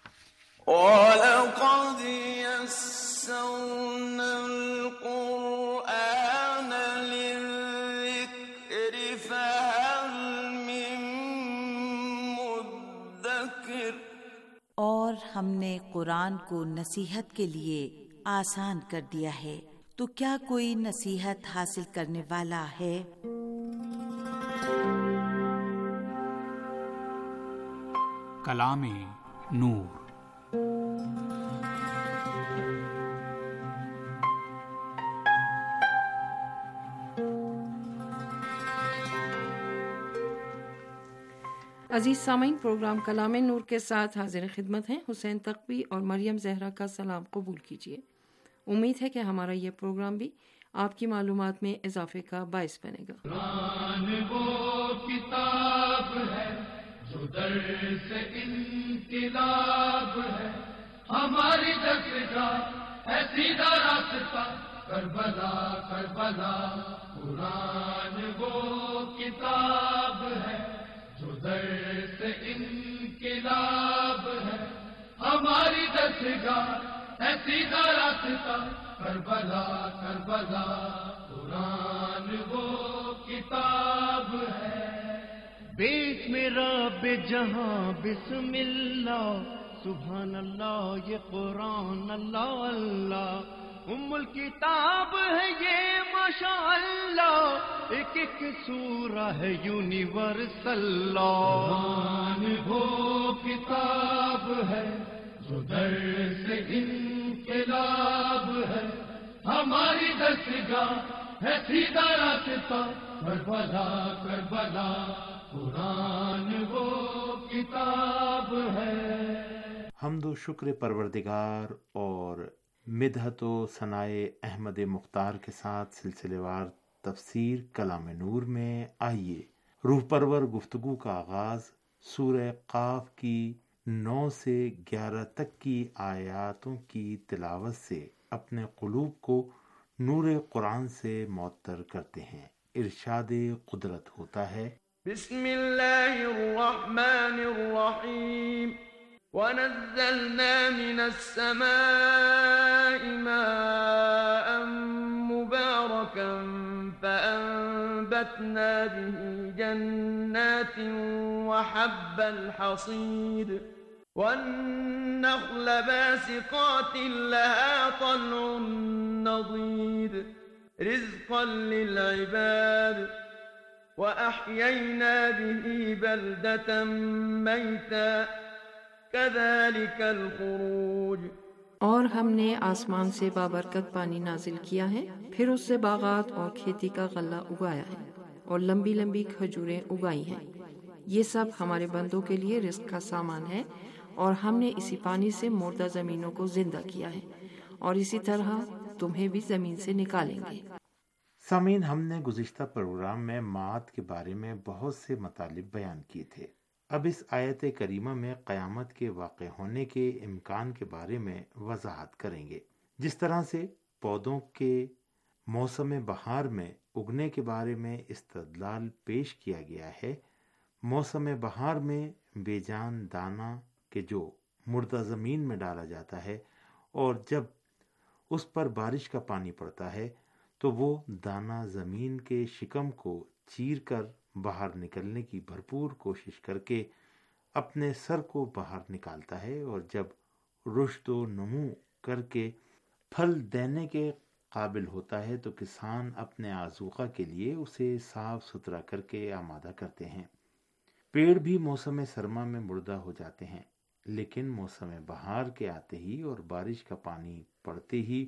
وَلَقَدْ يَسَّرْنَا الْقُرْآنَ لِلذِّكْرِ فَهَلْ مِن مُّدَّكِرٍ، اور ہم نے قرآن کو نصیحت کے لیے آسان کر دیا ہے، تو کیا کوئی نصیحت حاصل کرنے والا ہے؟ کلام نور۔ عزیز سامعین، پروگرام کلام نور کے ساتھ حاضر خدمت ہیں حسین تقوی اور مریم زہرا کا سلام قبول کیجیے۔ امید ہے کہ ہمارا یہ پروگرام بھی آپ کی معلومات میں اضافے کا باعث بنے گا۔ قرآن وہ کتاب ہے جو درس انقلاب ہے، ہماری درس کا ہے سیدھا راستہ کربلا کربلا قرآن وہ کتاب ہے جو درس انقلاب ہے ہماری دستگاہ ہے سیدھا راستہ کربلا کربلا قرآن وہ کتاب ہے بسم رب جہاں بسم اللہ سبحان اللہ یہ قرآن اللہ اللہ ام الکتاب ہے یہ ماشاء اللہ ایک ایک سورہ ہے یونیورسل قرآن وہ کتاب ہے جو درس انقلاب ہے ہماری دستگاہ ہے سیدھا راستہ کربلا کربلا قرآن وہ کتاب ہے. حمد و شکر پروردگار اور مدحت و ثنائے احمد مختار کے ساتھ سلسلے وار تفسیر کلام نور میں آئیے روح پرور گفتگو کا آغاز سورہ قاف کی نو سے گیارہ تک کی آیاتوں کی تلاوت سے اپنے قلوب کو نور قرآن سے معطر کرتے ہیں. ارشاد قدرت ہوتا ہے بسم اللہ الرحمن الرحیم وَنَزَّلْنَا مِنَ السَّمَاءِ مَاءً مُبَارَكًا فَأَنبَتْنَا بِهِ جَنَّاتٍ وَحَبَّ الْحَصِيدِ وَالنَّخْلَ بَاسِقَاتٍ لَهَا طَلْعٌ نَضِيدٌ رِزْقًا لِلْعِبَادِ وَأَحْيَيْنَا بِهِ بَلْدَةً مَيْتًا كذلك الخروج. اور ہم نے آسمان سے بابرکت پانی نازل کیا ہے پھر اس سے باغات اور کھیتی کا غلہ اگایا ہے اور لمبی لمبی کھجوریں اگائی ہیں. یہ سب ہمارے بندوں کے لیے رزق کا سامان ہے اور ہم نے اسی پانی سے مردہ زمینوں کو زندہ کیا ہے اور اسی طرح تمہیں بھی زمین سے نکالیں گے. سامعین، ہم نے گزشتہ پروگرام میں معاد کے بارے میں بہت سے مطالب بیان کیے تھے. اب اس آیت کریمہ میں قیامت کے واقع ہونے کے امکان کے بارے میں وضاحت کریں گے. جس طرح سے پودوں کے موسم بہار میں اگنے کے بارے میں استدلال پیش کیا گیا ہے، موسم بہار میں بے جان دانہ کہ جو مردہ زمین میں ڈالا جاتا ہے اور جب اس پر بارش کا پانی پڑتا ہے تو وہ دانہ زمین کے شکم کو چیر کر باہر نکلنے کی بھرپور کوشش کر کے اپنے سر کو باہر نکالتا ہے، اور جب رشد و نمو کر کے پھل دینے کے قابل ہوتا ہے تو کسان اپنے آذوقہ کے لیے اسے صاف ستھرا کر کے آمادہ کرتے ہیں. پیڑ بھی موسم سرما میں مردہ ہو جاتے ہیں، لیکن موسم بہار کے آتے ہی اور بارش کا پانی پڑتے ہی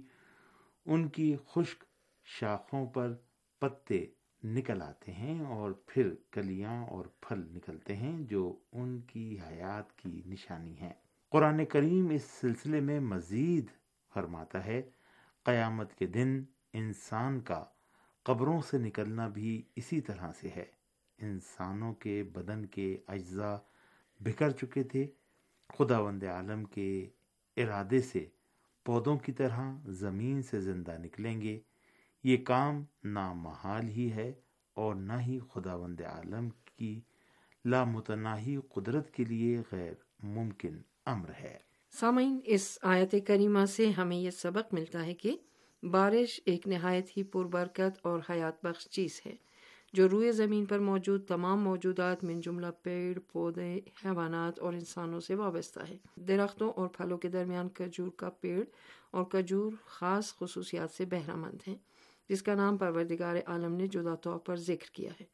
ان کی خشک شاخوں پر پتے نکل آتے ہیں اور پھر کلیاں اور پھل نکلتے ہیں جو ان کی حیات کی نشانی ہے. قرآن کریم اس سلسلے میں مزید فرماتا ہے، قیامت کے دن انسان کا قبروں سے نکلنا بھی اسی طرح سے ہے. انسانوں کے بدن کے اجزاء بکھر چکے تھے. خداوند عالم کے ارادے سے پودوں کی طرح زمین سے زندہ نکلیں گے. یہ کام نہ محال ہی ہے اور نہ ہی خداوند عالم کی لامتناہی قدرت کے لیے غیر ممکن امر ہے. سامعین، اس آیت کریمہ سے ہمیں یہ سبق ملتا ہے کہ بارش ایک نہایت ہی پربرکت اور حیات بخش چیز ہے جو روئے زمین پر موجود تمام موجودات من جملہ پیڑ پودے، حیوانات اور انسانوں سے وابستہ ہے. درختوں اور پھلوں کے درمیان کھجور کا پیڑ اور کھجور خاص خصوصیات سے بہرہ مند ہیں جس کا نام پروردگار عالم نے جدا طور پر ذکر کیا ہے.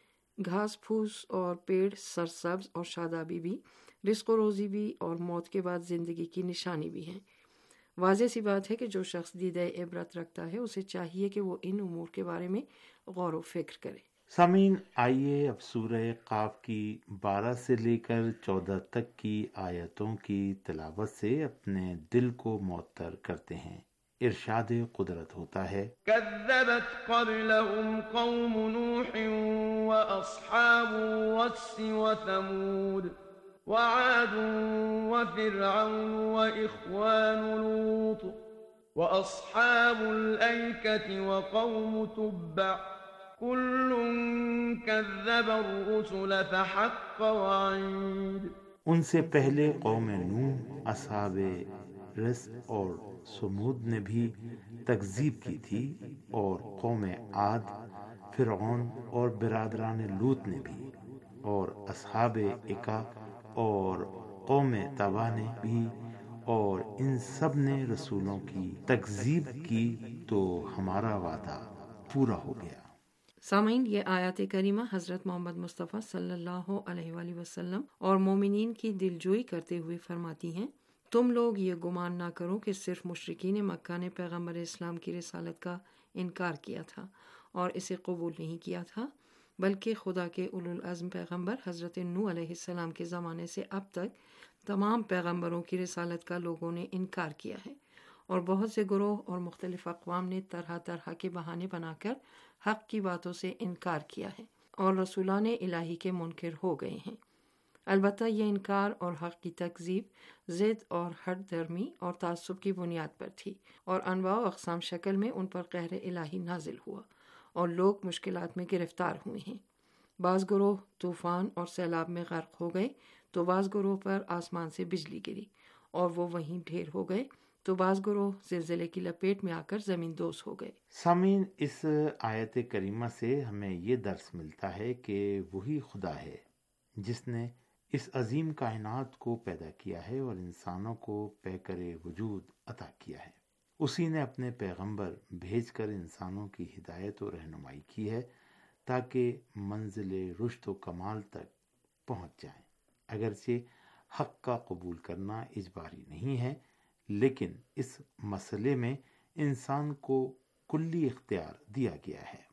گھاس پھوس اور پیڑ سرسبز اور شادابی بھی رزق و روزی بھی اور موت کے بعد زندگی کی نشانی بھی ہیں. واضح سی بات ہے کہ جو شخص دیدہ عبرت رکھتا ہے اسے چاہیے کہ وہ ان امور کے بارے میں غور و فکر کرے. سامعین، آئیے اب سورہ قاف کی بارہ سے لے کر چودہ تک کی آیتوں کی تلاوت سے اپنے دل کو معطر کرتے ہیں. ارشاد قدرت ہوتا ہے، كذبت قبلهم قوم نوح واصحاب الرس وثمود وعاد وفرعون واخوان لوط وأصحاب الأيكة وقوم تبع كل كذب الرسل فحق وعيد. ان سے پہلے قوم نوح، اصحاب رس اور سمود نے بھی تکذیب کی تھی، اور قوم عاد، فرعون اور برادران لوط نے بھی، اور اصحاب ایکا اور قوم تبع نے بھی، اور ان سب نے رسولوں کی تکذیب کی تو ہمارا وعدہ پورا ہو گیا. سامعین، یہ آیات کریمہ حضرت محمد مصطفیٰ صلی اللہ علیہ وآلہ وسلم اور مومنین کی دلجوئی کرتے ہوئے فرماتی ہیں، تم لوگ یہ گمان نہ کرو کہ صرف مشرکین مکہ نے پیغمبر اسلام کی رسالت کا انکار کیا تھا اور اسے قبول نہیں کیا تھا، بلکہ خدا کے اولو العزم پیغمبر حضرت نوح علیہ السلام کے زمانے سے اب تک تمام پیغمبروں کی رسالت کا لوگوں نے انکار کیا ہے، اور بہت سے گروہ اور مختلف اقوام نے طرح طرح کے بہانے بنا کر حق کی باتوں سے انکار کیا ہے اور رسولان الہی کے منکر ہو گئے ہیں. البتہ یہ انکار اور حق کی تکذیب ضد اور ہٹ درمی اور تعصب کی بنیاد پر تھی، اور انواع و اقسام شکل میں ان پر قہر الہی نازل ہوا اور لوگ مشکلات میں گرفتار ہوئے ہیں. بعض گروہ طوفان اور سیلاب میں غرق ہو گئے تو بعض گروہ پر آسمان سے بجلی گری اور وہ وہیں ڈھیر ہو گئے تو بعض گروہ زلزلے کی لپیٹ میں آ کر زمین دوز ہو گئے. سامعین، اس آیت کریمہ سے ہمیں یہ درس ملتا ہے کہ وہی خدا ہے جس نے اس عظیم کائنات کو پیدا کیا ہے اور انسانوں کو پیکر وجود عطا کیا ہے. اسی نے اپنے پیغمبر بھیج کر انسانوں کی ہدایت و رہنمائی کی ہے تاکہ منزل رشد و کمال تک پہنچ جائیں. اگرچہ حق کا قبول کرنا اجباری نہیں ہے، لیکن اس مسئلے میں انسان کو کلی اختیار دیا گیا ہے.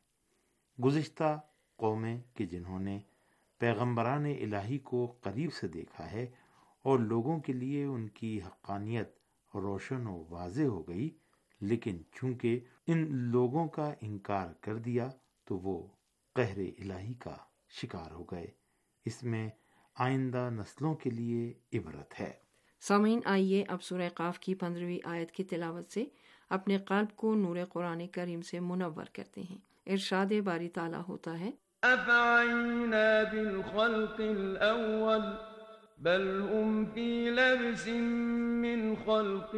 گزشتہ قومیں کہ جنہوں نے پیغمبران الہی کو قریب سے دیکھا ہے اور لوگوں کے لیے ان کی حقانیت روشن و واضح ہو گئی، لیکن چونکہ ان لوگوں کا انکار کر دیا تو وہ قہر الہی کا شکار ہو گئے. اس میں آئندہ نسلوں کے لیے عبرت ہے. سامعین، آئیے اب سورہ قاف کی پندرہویں آیت کی تلاوت سے اپنے قلب کو نور قرآن کریم سے منور کرتے ہیں. ارشاد باری تعالیٰ ہوتا ہے، أفعينا بالخلق الأول بل هم في لبس من خلق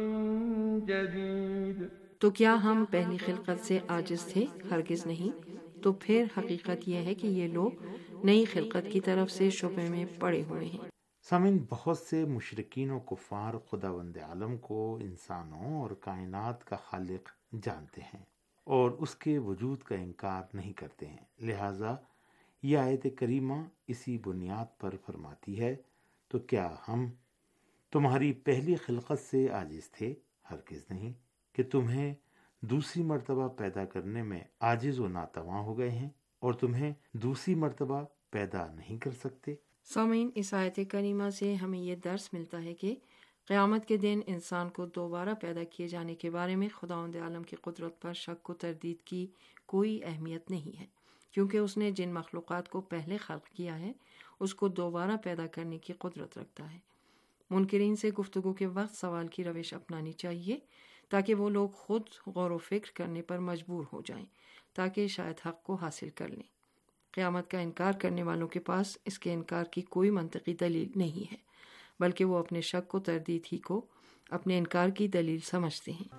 جديد. تو کیا ہم پہلی خلقت سے عاجز تھے؟ ہرگز نہیں. تو پھر حقیقت یہ ہے کہ یہ لوگ نئی خلقت کی طرف سے شبے میں پڑے ہوئے ہیں. سامعین، بہت سے مشرکین و کفار خداوند عالم کو انسانوں اور کائنات کا خالق جانتے ہیں اور اس کے وجود کا انکار نہیں کرتے ہیں. لہٰذا یہ آیت کریمہ اسی بنیاد پر فرماتی ہے، تو کیا ہم تمہاری پہلی خلقت سے عاجز تھے؟ ہرگز نہیں. کہ تمہیں دوسری مرتبہ پیدا کرنے میں عاجز و ناتواں ہو گئے ہیں اور تمہیں دوسری مرتبہ پیدا نہیں کر سکتے. سامعین، اس آیت کریمہ سے ہمیں یہ درس ملتا ہے کہ قیامت کے دن انسان کو دوبارہ پیدا کیے جانے کے بارے میں خداوند عالم کی قدرت پر شک و تردید کی کوئی اہمیت نہیں ہے، کیونکہ اس نے جن مخلوقات کو پہلے خلق کیا ہے اس کو دوبارہ پیدا کرنے کی قدرت رکھتا ہے. منکرین سے گفتگو کے وقت سوال کی روش اپنانی چاہیے تاکہ وہ لوگ خود غور و فکر کرنے پر مجبور ہو جائیں تاکہ شاید حق کو حاصل کر لیں. قیامت کا انکار کرنے والوں کے پاس اس کے انکار کی کوئی منطقی دلیل نہیں ہے، بلکہ وہ اپنے شک و تردید ہی کو اپنے انکار کی دلیل سمجھتے ہیں.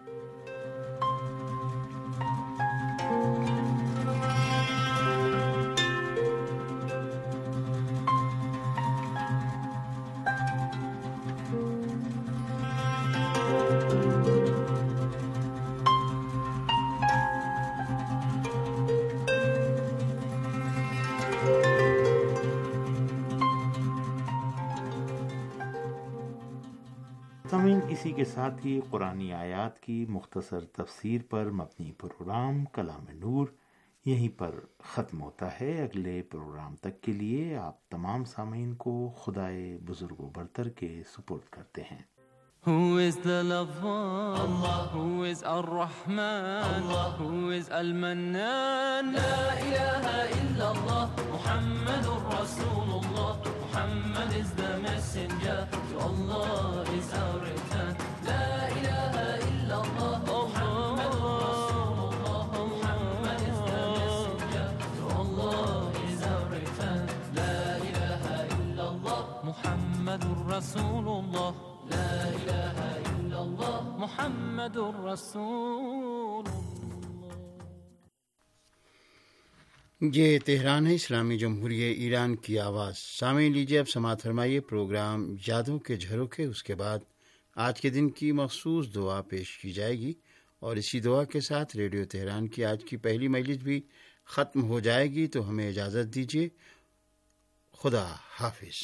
اسی کے ساتھ ہی قرآنی آیات کی مختصر تفسیر پر مبنی پروگرام کلام نور یہیں پر ختم ہوتا ہے. اگلے پروگرام تک کے لیے آپ تمام سامعین کو خدائے بزرگ و برتر کے سپرد کرتے ہیں. Who is the Lafan? Allah. Who is Ar-Rahman? Allah. Who is Al-Mannan? La ilaha illallah. Muhammadur Rasulullah. Muhammad is the messenger. To Allah is our return. La ilaha illallah. محمد رسول یہ تہران ہے، اسلامی جمہوریہ ایران کی آواز۔ سامعین لیجیے اب سماعت فرمائیے پروگرام یادوں کے جھروکے، اس کے بعد آج کے دن کی مخصوص دعا پیش کی جائے گی، اور اسی دعا کے ساتھ ریڈیو تہران کی آج کی پہلی مجلس بھی ختم ہو جائے گی۔ تو ہمیں اجازت دیجیے، خدا حافظ۔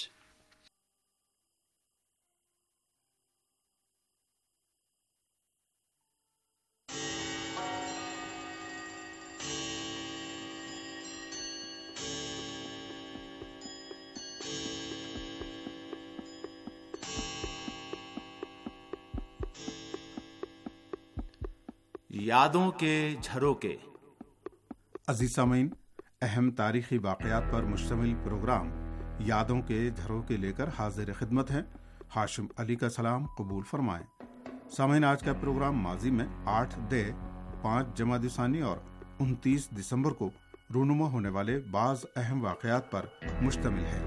یادوں کے جھروکے۔ عزیز سامعین، اہم تاریخی واقعات پر مشتمل پروگرام یادوں کے جھروکے لے کر حاضر خدمت ہیں۔ ہاشم علی کا سلام قبول فرمائیں۔ سامعین، آج کا پروگرام ماضی میں آٹھ دے پانچ جمادی ثانی اور انتیس دسمبر کو رونما ہونے والے بعض اہم واقعات پر مشتمل ہے۔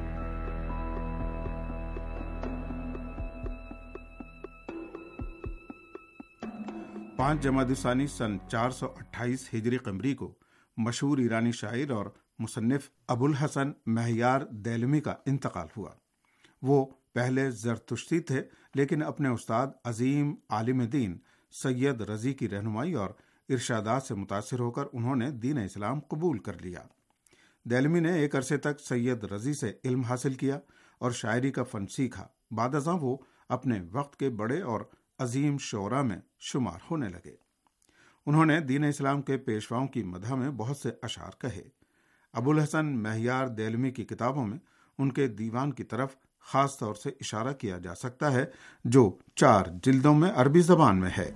پانچ جمادی ثانی سن چار سو اٹھائیس ہجری قمری کو مشہور ایرانی شاعر اور مصنف ابوالحسن مہیار دیلمی کا انتقال ہوا۔ وہ پہلے زرتشتی تھے، لیکن اپنے استاد عظیم عالم دین سید رضی کی رہنمائی اور ارشادات سے متاثر ہو کر انہوں نے دین اسلام قبول کر لیا۔ دیلمی نے ایک عرصے تک سید رضی سے علم حاصل کیا اور شاعری کا فن سیکھا۔ بعد ازاں وہ اپنے وقت کے بڑے اور عظیم شعراء میں شمار ہونے لگے۔ انہوں نے دین اسلام کے پیشواؤں کی مدح میں بہت سے اشعار کہے۔ ابوالحسن مہیار دیلمی کی کتابوں میں ان کے دیوان کی طرف خاص طور سے اشارہ کیا جا سکتا ہے، جو چار جلدوں میں عربی زبان میں ہے۔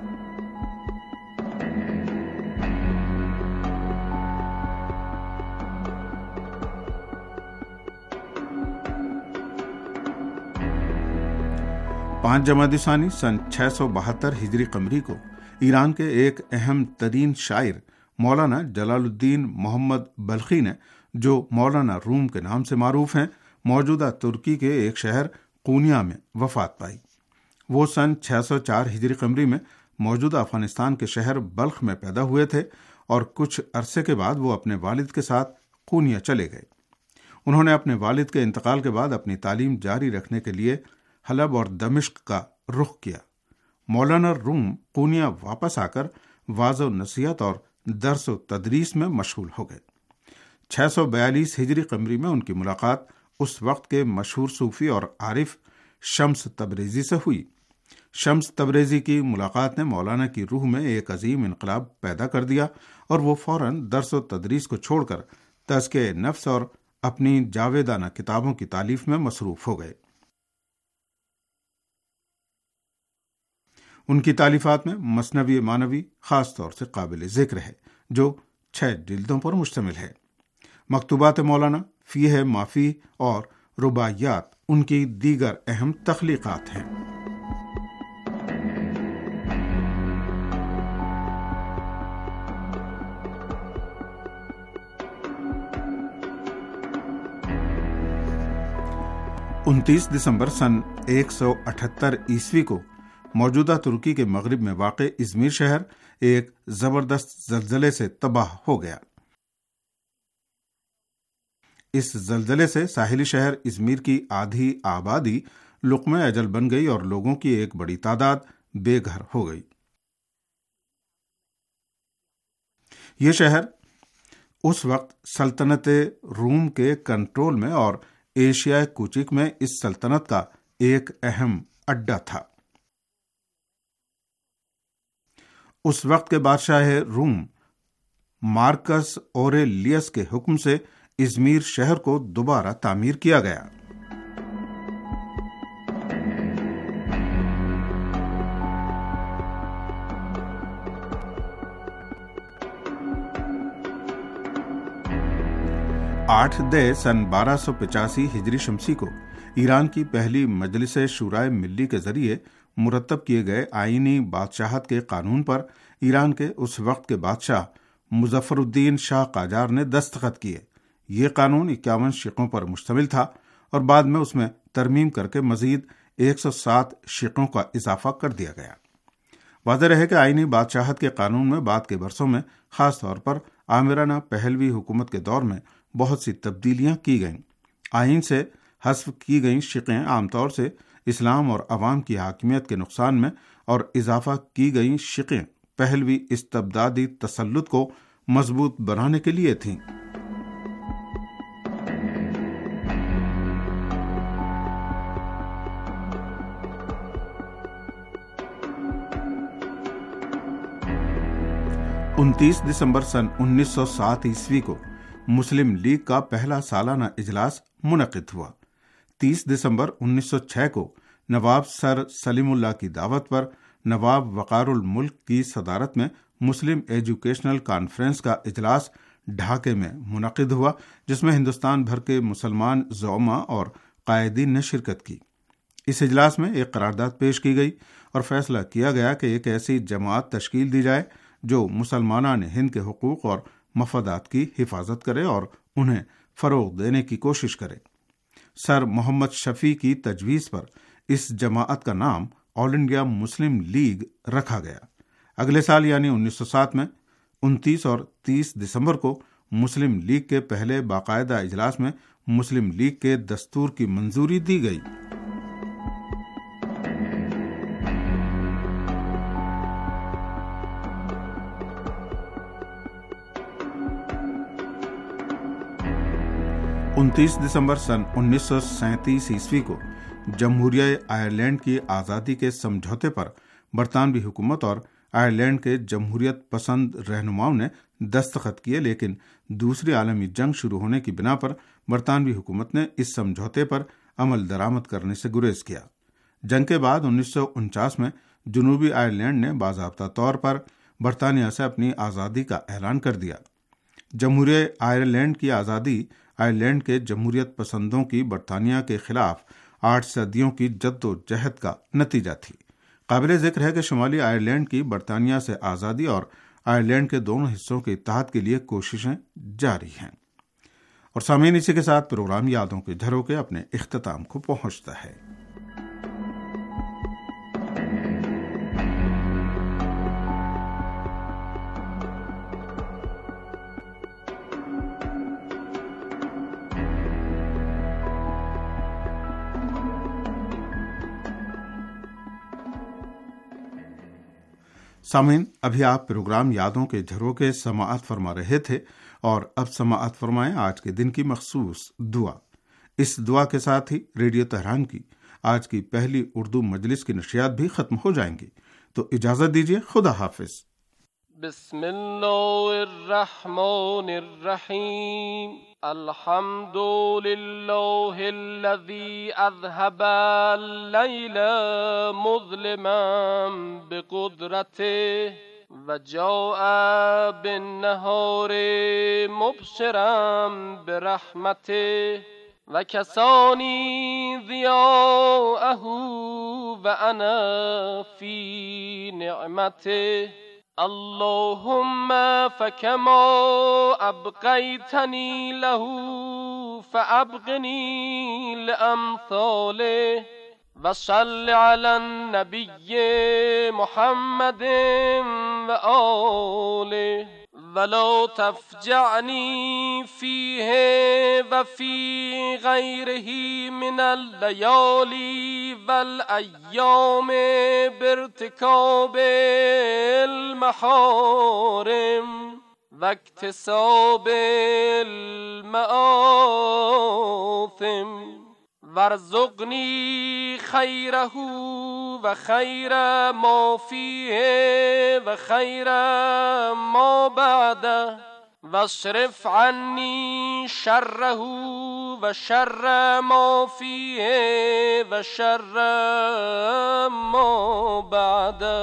پانچ جمادی ثانی سن چھ سو بہتر ہجری قمری کو ایران کے ایک اہم ترین شاعر مولانا جلال الدین محمد بلخی نے، جو مولانا روم کے نام سے معروف ہیں، موجودہ ترکی کے ایک شہر قونیا میں وفات پائی۔ وہ سن چھ سو چار ہجری قمری میں موجودہ افغانستان کے شہر بلخ میں پیدا ہوئے تھے، اور کچھ عرصے کے بعد وہ اپنے والد کے ساتھ قونیا چلے گئے۔ انہوں نے اپنے والد کے انتقال کے بعد اپنی تعلیم جاری رکھنے کے لیے حلب اور دمشق کا رخ کیا۔ مولانا روم قونیا واپس آ کر واعظ و نصیحت اور درس و تدریس میں مشغول ہو گئے۔ چھ سو بیالیس ہجری قمری میں ان کی ملاقات اس وقت کے مشہور صوفی اور عارف شمس تبریزی سے ہوئی۔ شمس تبریزی کی ملاقات نے مولانا کی روح میں ایک عظیم انقلاب پیدا کر دیا، اور وہ فوراً درس و تدریس کو چھوڑ کر تزکیہ نفس اور اپنی جاویدانہ کتابوں کی تالیف میں مصروف ہو گئے۔ ان کی تالیفات میں مثنوی مانوی خاص طور سے قابل ذکر ہے، جو چھ جلدوں پر مشتمل ہے۔ مکتوبات مولانا، فیہ مافی اور رباعیات ان کی دیگر اہم تخلیقات ہیں۔ انتیس دسمبر سن ایک سو اٹھہتر عیسوی کو موجودہ ترکی کے مغرب میں واقع ازمیر شہر ایک زبردست زلزلے سے تباہ ہو گیا۔ اس زلزلے سے ساحلی شہر ازمیر کی آدھی آبادی لقمہ اجل بن گئی اور لوگوں کی ایک بڑی تعداد بے گھر ہو گئی۔ یہ شہر اس وقت سلطنت روم کے کنٹرول میں اور ایشیا کوچک میں اس سلطنت کا ایک اہم اڈا تھا۔ اس وقت کے بادشاہ روم مارکس اوریلیس کے حکم سے ازمیر شہر کو دوبارہ تعمیر کیا گیا۔ آٹھ دے سن بارہ سو پچاسی ہجری شمسی کو ایران کی پہلی مجلس شورائے ملی کے ذریعے مرتب کیے گئے آئینی بادشاہت کے قانون پر ایران کے اس وقت کے بادشاہ مظفر الدین شاہ قاجار نے دستخط کیے۔ یہ قانون اکیاون شقوں پر مشتمل تھا، اور بعد میں اس میں ترمیم کر کے مزید ایک سو سات شقوں کا اضافہ کر دیا گیا۔ واضح رہے کہ آئینی بادشاہت کے قانون میں بعد کے برسوں میں خاص طور پر آمرانہ پہلوی حکومت کے دور میں بہت سی تبدیلیاں کی گئیں۔ آئین سے حذف کی گئیں شقیں عام طور سے اسلام اور عوام کی حاکمیت کے نقصان میں اور اضافہ کی گئیں شقیں پہلوی استبدادی تسلط کو مضبوط بنانے کے لیے تھیں۔ انتیس دسمبر سن انیس سو سات عیسوی کو مسلم لیگ کا پہلا سالانہ اجلاس منعقد ہوا۔ تیس دسمبر انیس سو چھ کو نواب سر سلیم اللہ کی دعوت پر نواب وقار الملک کی صدارت میں مسلم ایجوکیشنل کانفرنس کا اجلاس ڈھاکے میں منعقد ہوا، جس میں ہندوستان بھر کے مسلمان زعماء اور قائدین نے شرکت کی۔ اس اجلاس میں ایک قرارداد پیش کی گئی اور فیصلہ کیا گیا کہ ایک ایسی جماعت تشکیل دی جائے جو مسلمانان ہند کے حقوق اور مفادات کی حفاظت کرے اور انہیں فروغ دینے کی کوشش کرے۔ سر محمد شفیع کی تجویز پر اس جماعت کا نام آل انڈیا مسلم لیگ رکھا گیا۔ اگلے سال یعنی انیس سو سات میں انتیس اور تیس دسمبر کو مسلم لیگ کے پہلے باقاعدہ اجلاس میں مسلم لیگ کے دستور کی منظوری دی گئی۔ انتیس دسمبر سن انیس سو سینتیس عیسوی کو جمہوریہ آئرلینڈ کی آزادی کے سمجھوتے پر برطانوی حکومت اور آئرلینڈ کے جمہوریت پسند رہنماؤں نے دستخط کیے، لیکن دوسری عالمی جنگ شروع ہونے کی بنا پر برطانوی حکومت نے اس سمجھوتے پر عمل درآمد کرنے سے گریز کیا۔ جنگ کے بعد انیس سو انچاس میں جنوبی آئرلینڈ نے باضابطہ طور پر برطانیہ سے اپنی آزادی کا اعلان کر دیا۔ جمہوریہ آئرلینڈ کی آزادی آئرلینڈ کے جمہوریت پسندوں کی برطانیہ کے خلاف آٹھ صدیوں کی جد و جہد کا نتیجہ تھی۔ قابل ذکر ہے کہ شمالی آئرلینڈ کی برطانیہ سے آزادی اور آئرلینڈ کے دونوں حصوں کے اتحاد کے لیے کوششیں جاری ہیں۔ اور سامعین، اسی کے ساتھ پروگرام یادوں کے جھروکے اپنے اختتام کو پہنچتا ہے۔ سامعین، ابھی آپ پروگرام یادوں کے جھروکے سماعت فرما رہے تھے اور اب سماعت فرمائیں آج کے دن کی مخصوص دعا۔ اس دعا کے ساتھ ہی ریڈیو تہران کی آج کی پہلی اردو مجلس کی نشریات بھی ختم ہو جائیں گی، تو اجازت دیجیے۔ خدا حافظ۔ بسم اللہ الرحمن الرحیم۔ الحمد للہ الذی اذهب اللیل مظلما بقدرته وجاء بالنهار مبصرا برحمته وكساني ضياءه وأنا في نعمته اللهم فكما أبقيتني له فأبقني لأمثاله وصل على النبي محمد وآله ولا تفجعني فيه وفي غيره من الليالي والأيام بارتكاب المحارم واكتساب المآثم وارزقني خيره وخير ما فيه وخير ما بعده واصرف عني شره وشر ما فيه وشر ما بعده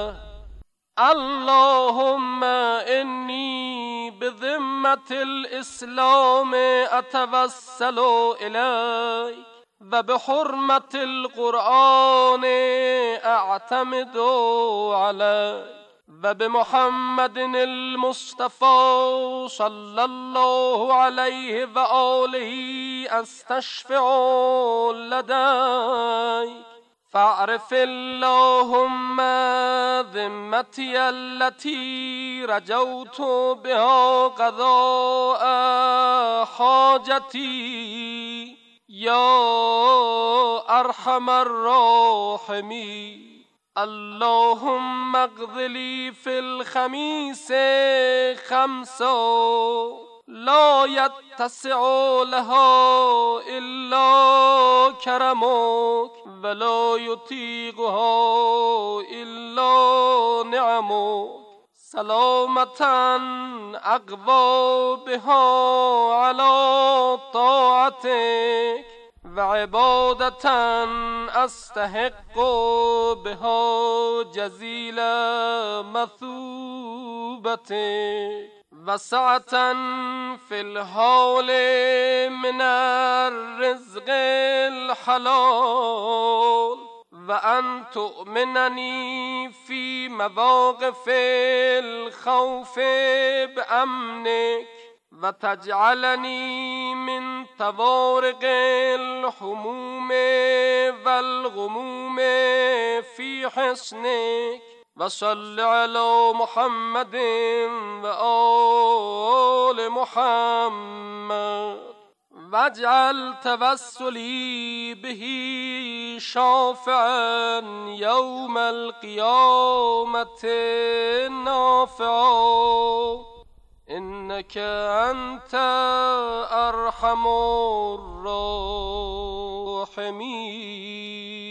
اللهم إني بذمة الإسلام أتوسل إليك وبحرمة القرآن أعتمد عليك وبمحمد المصطفى صلى الله عليه وآله أستشفع لديك فاعرف اللهم ذمتي التي رجوت بها قضاء حاجتي یا ارحم الراحمین. اللهم اقض لي في الخميس خمسا لا يتسع لها إلا كرمك ولا يطيقها إلا نعمك سلامة أقوى بها على طاعتك وعبادة أستحق بها جزيل مثوبتك وسعة في الحال من الرزق الحلال وأن تؤمنني في مواقف الخوف بأمنك وتجعلني من طوارق الحموم والغموم في حسنك وصل على محمد وآل محمد واجعل توسلي به شافعا يوم القيامة نافعا إنك أنت أرحم الراحمين.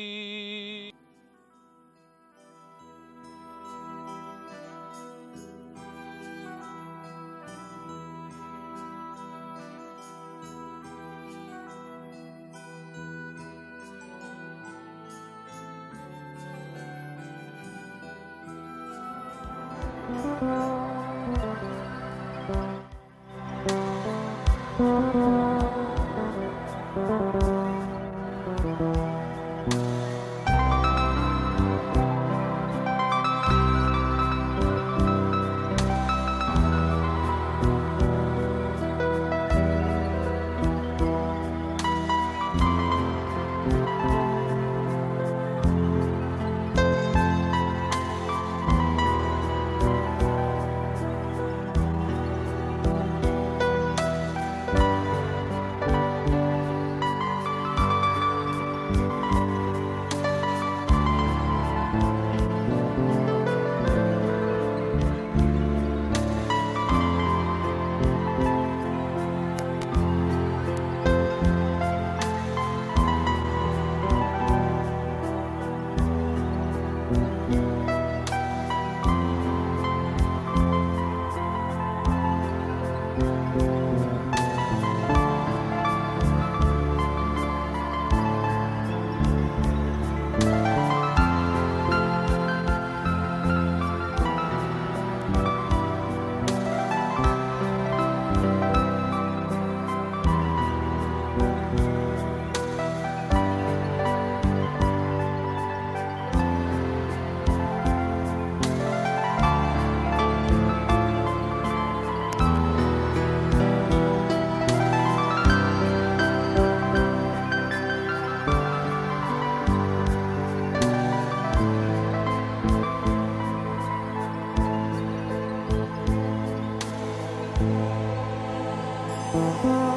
Thank you.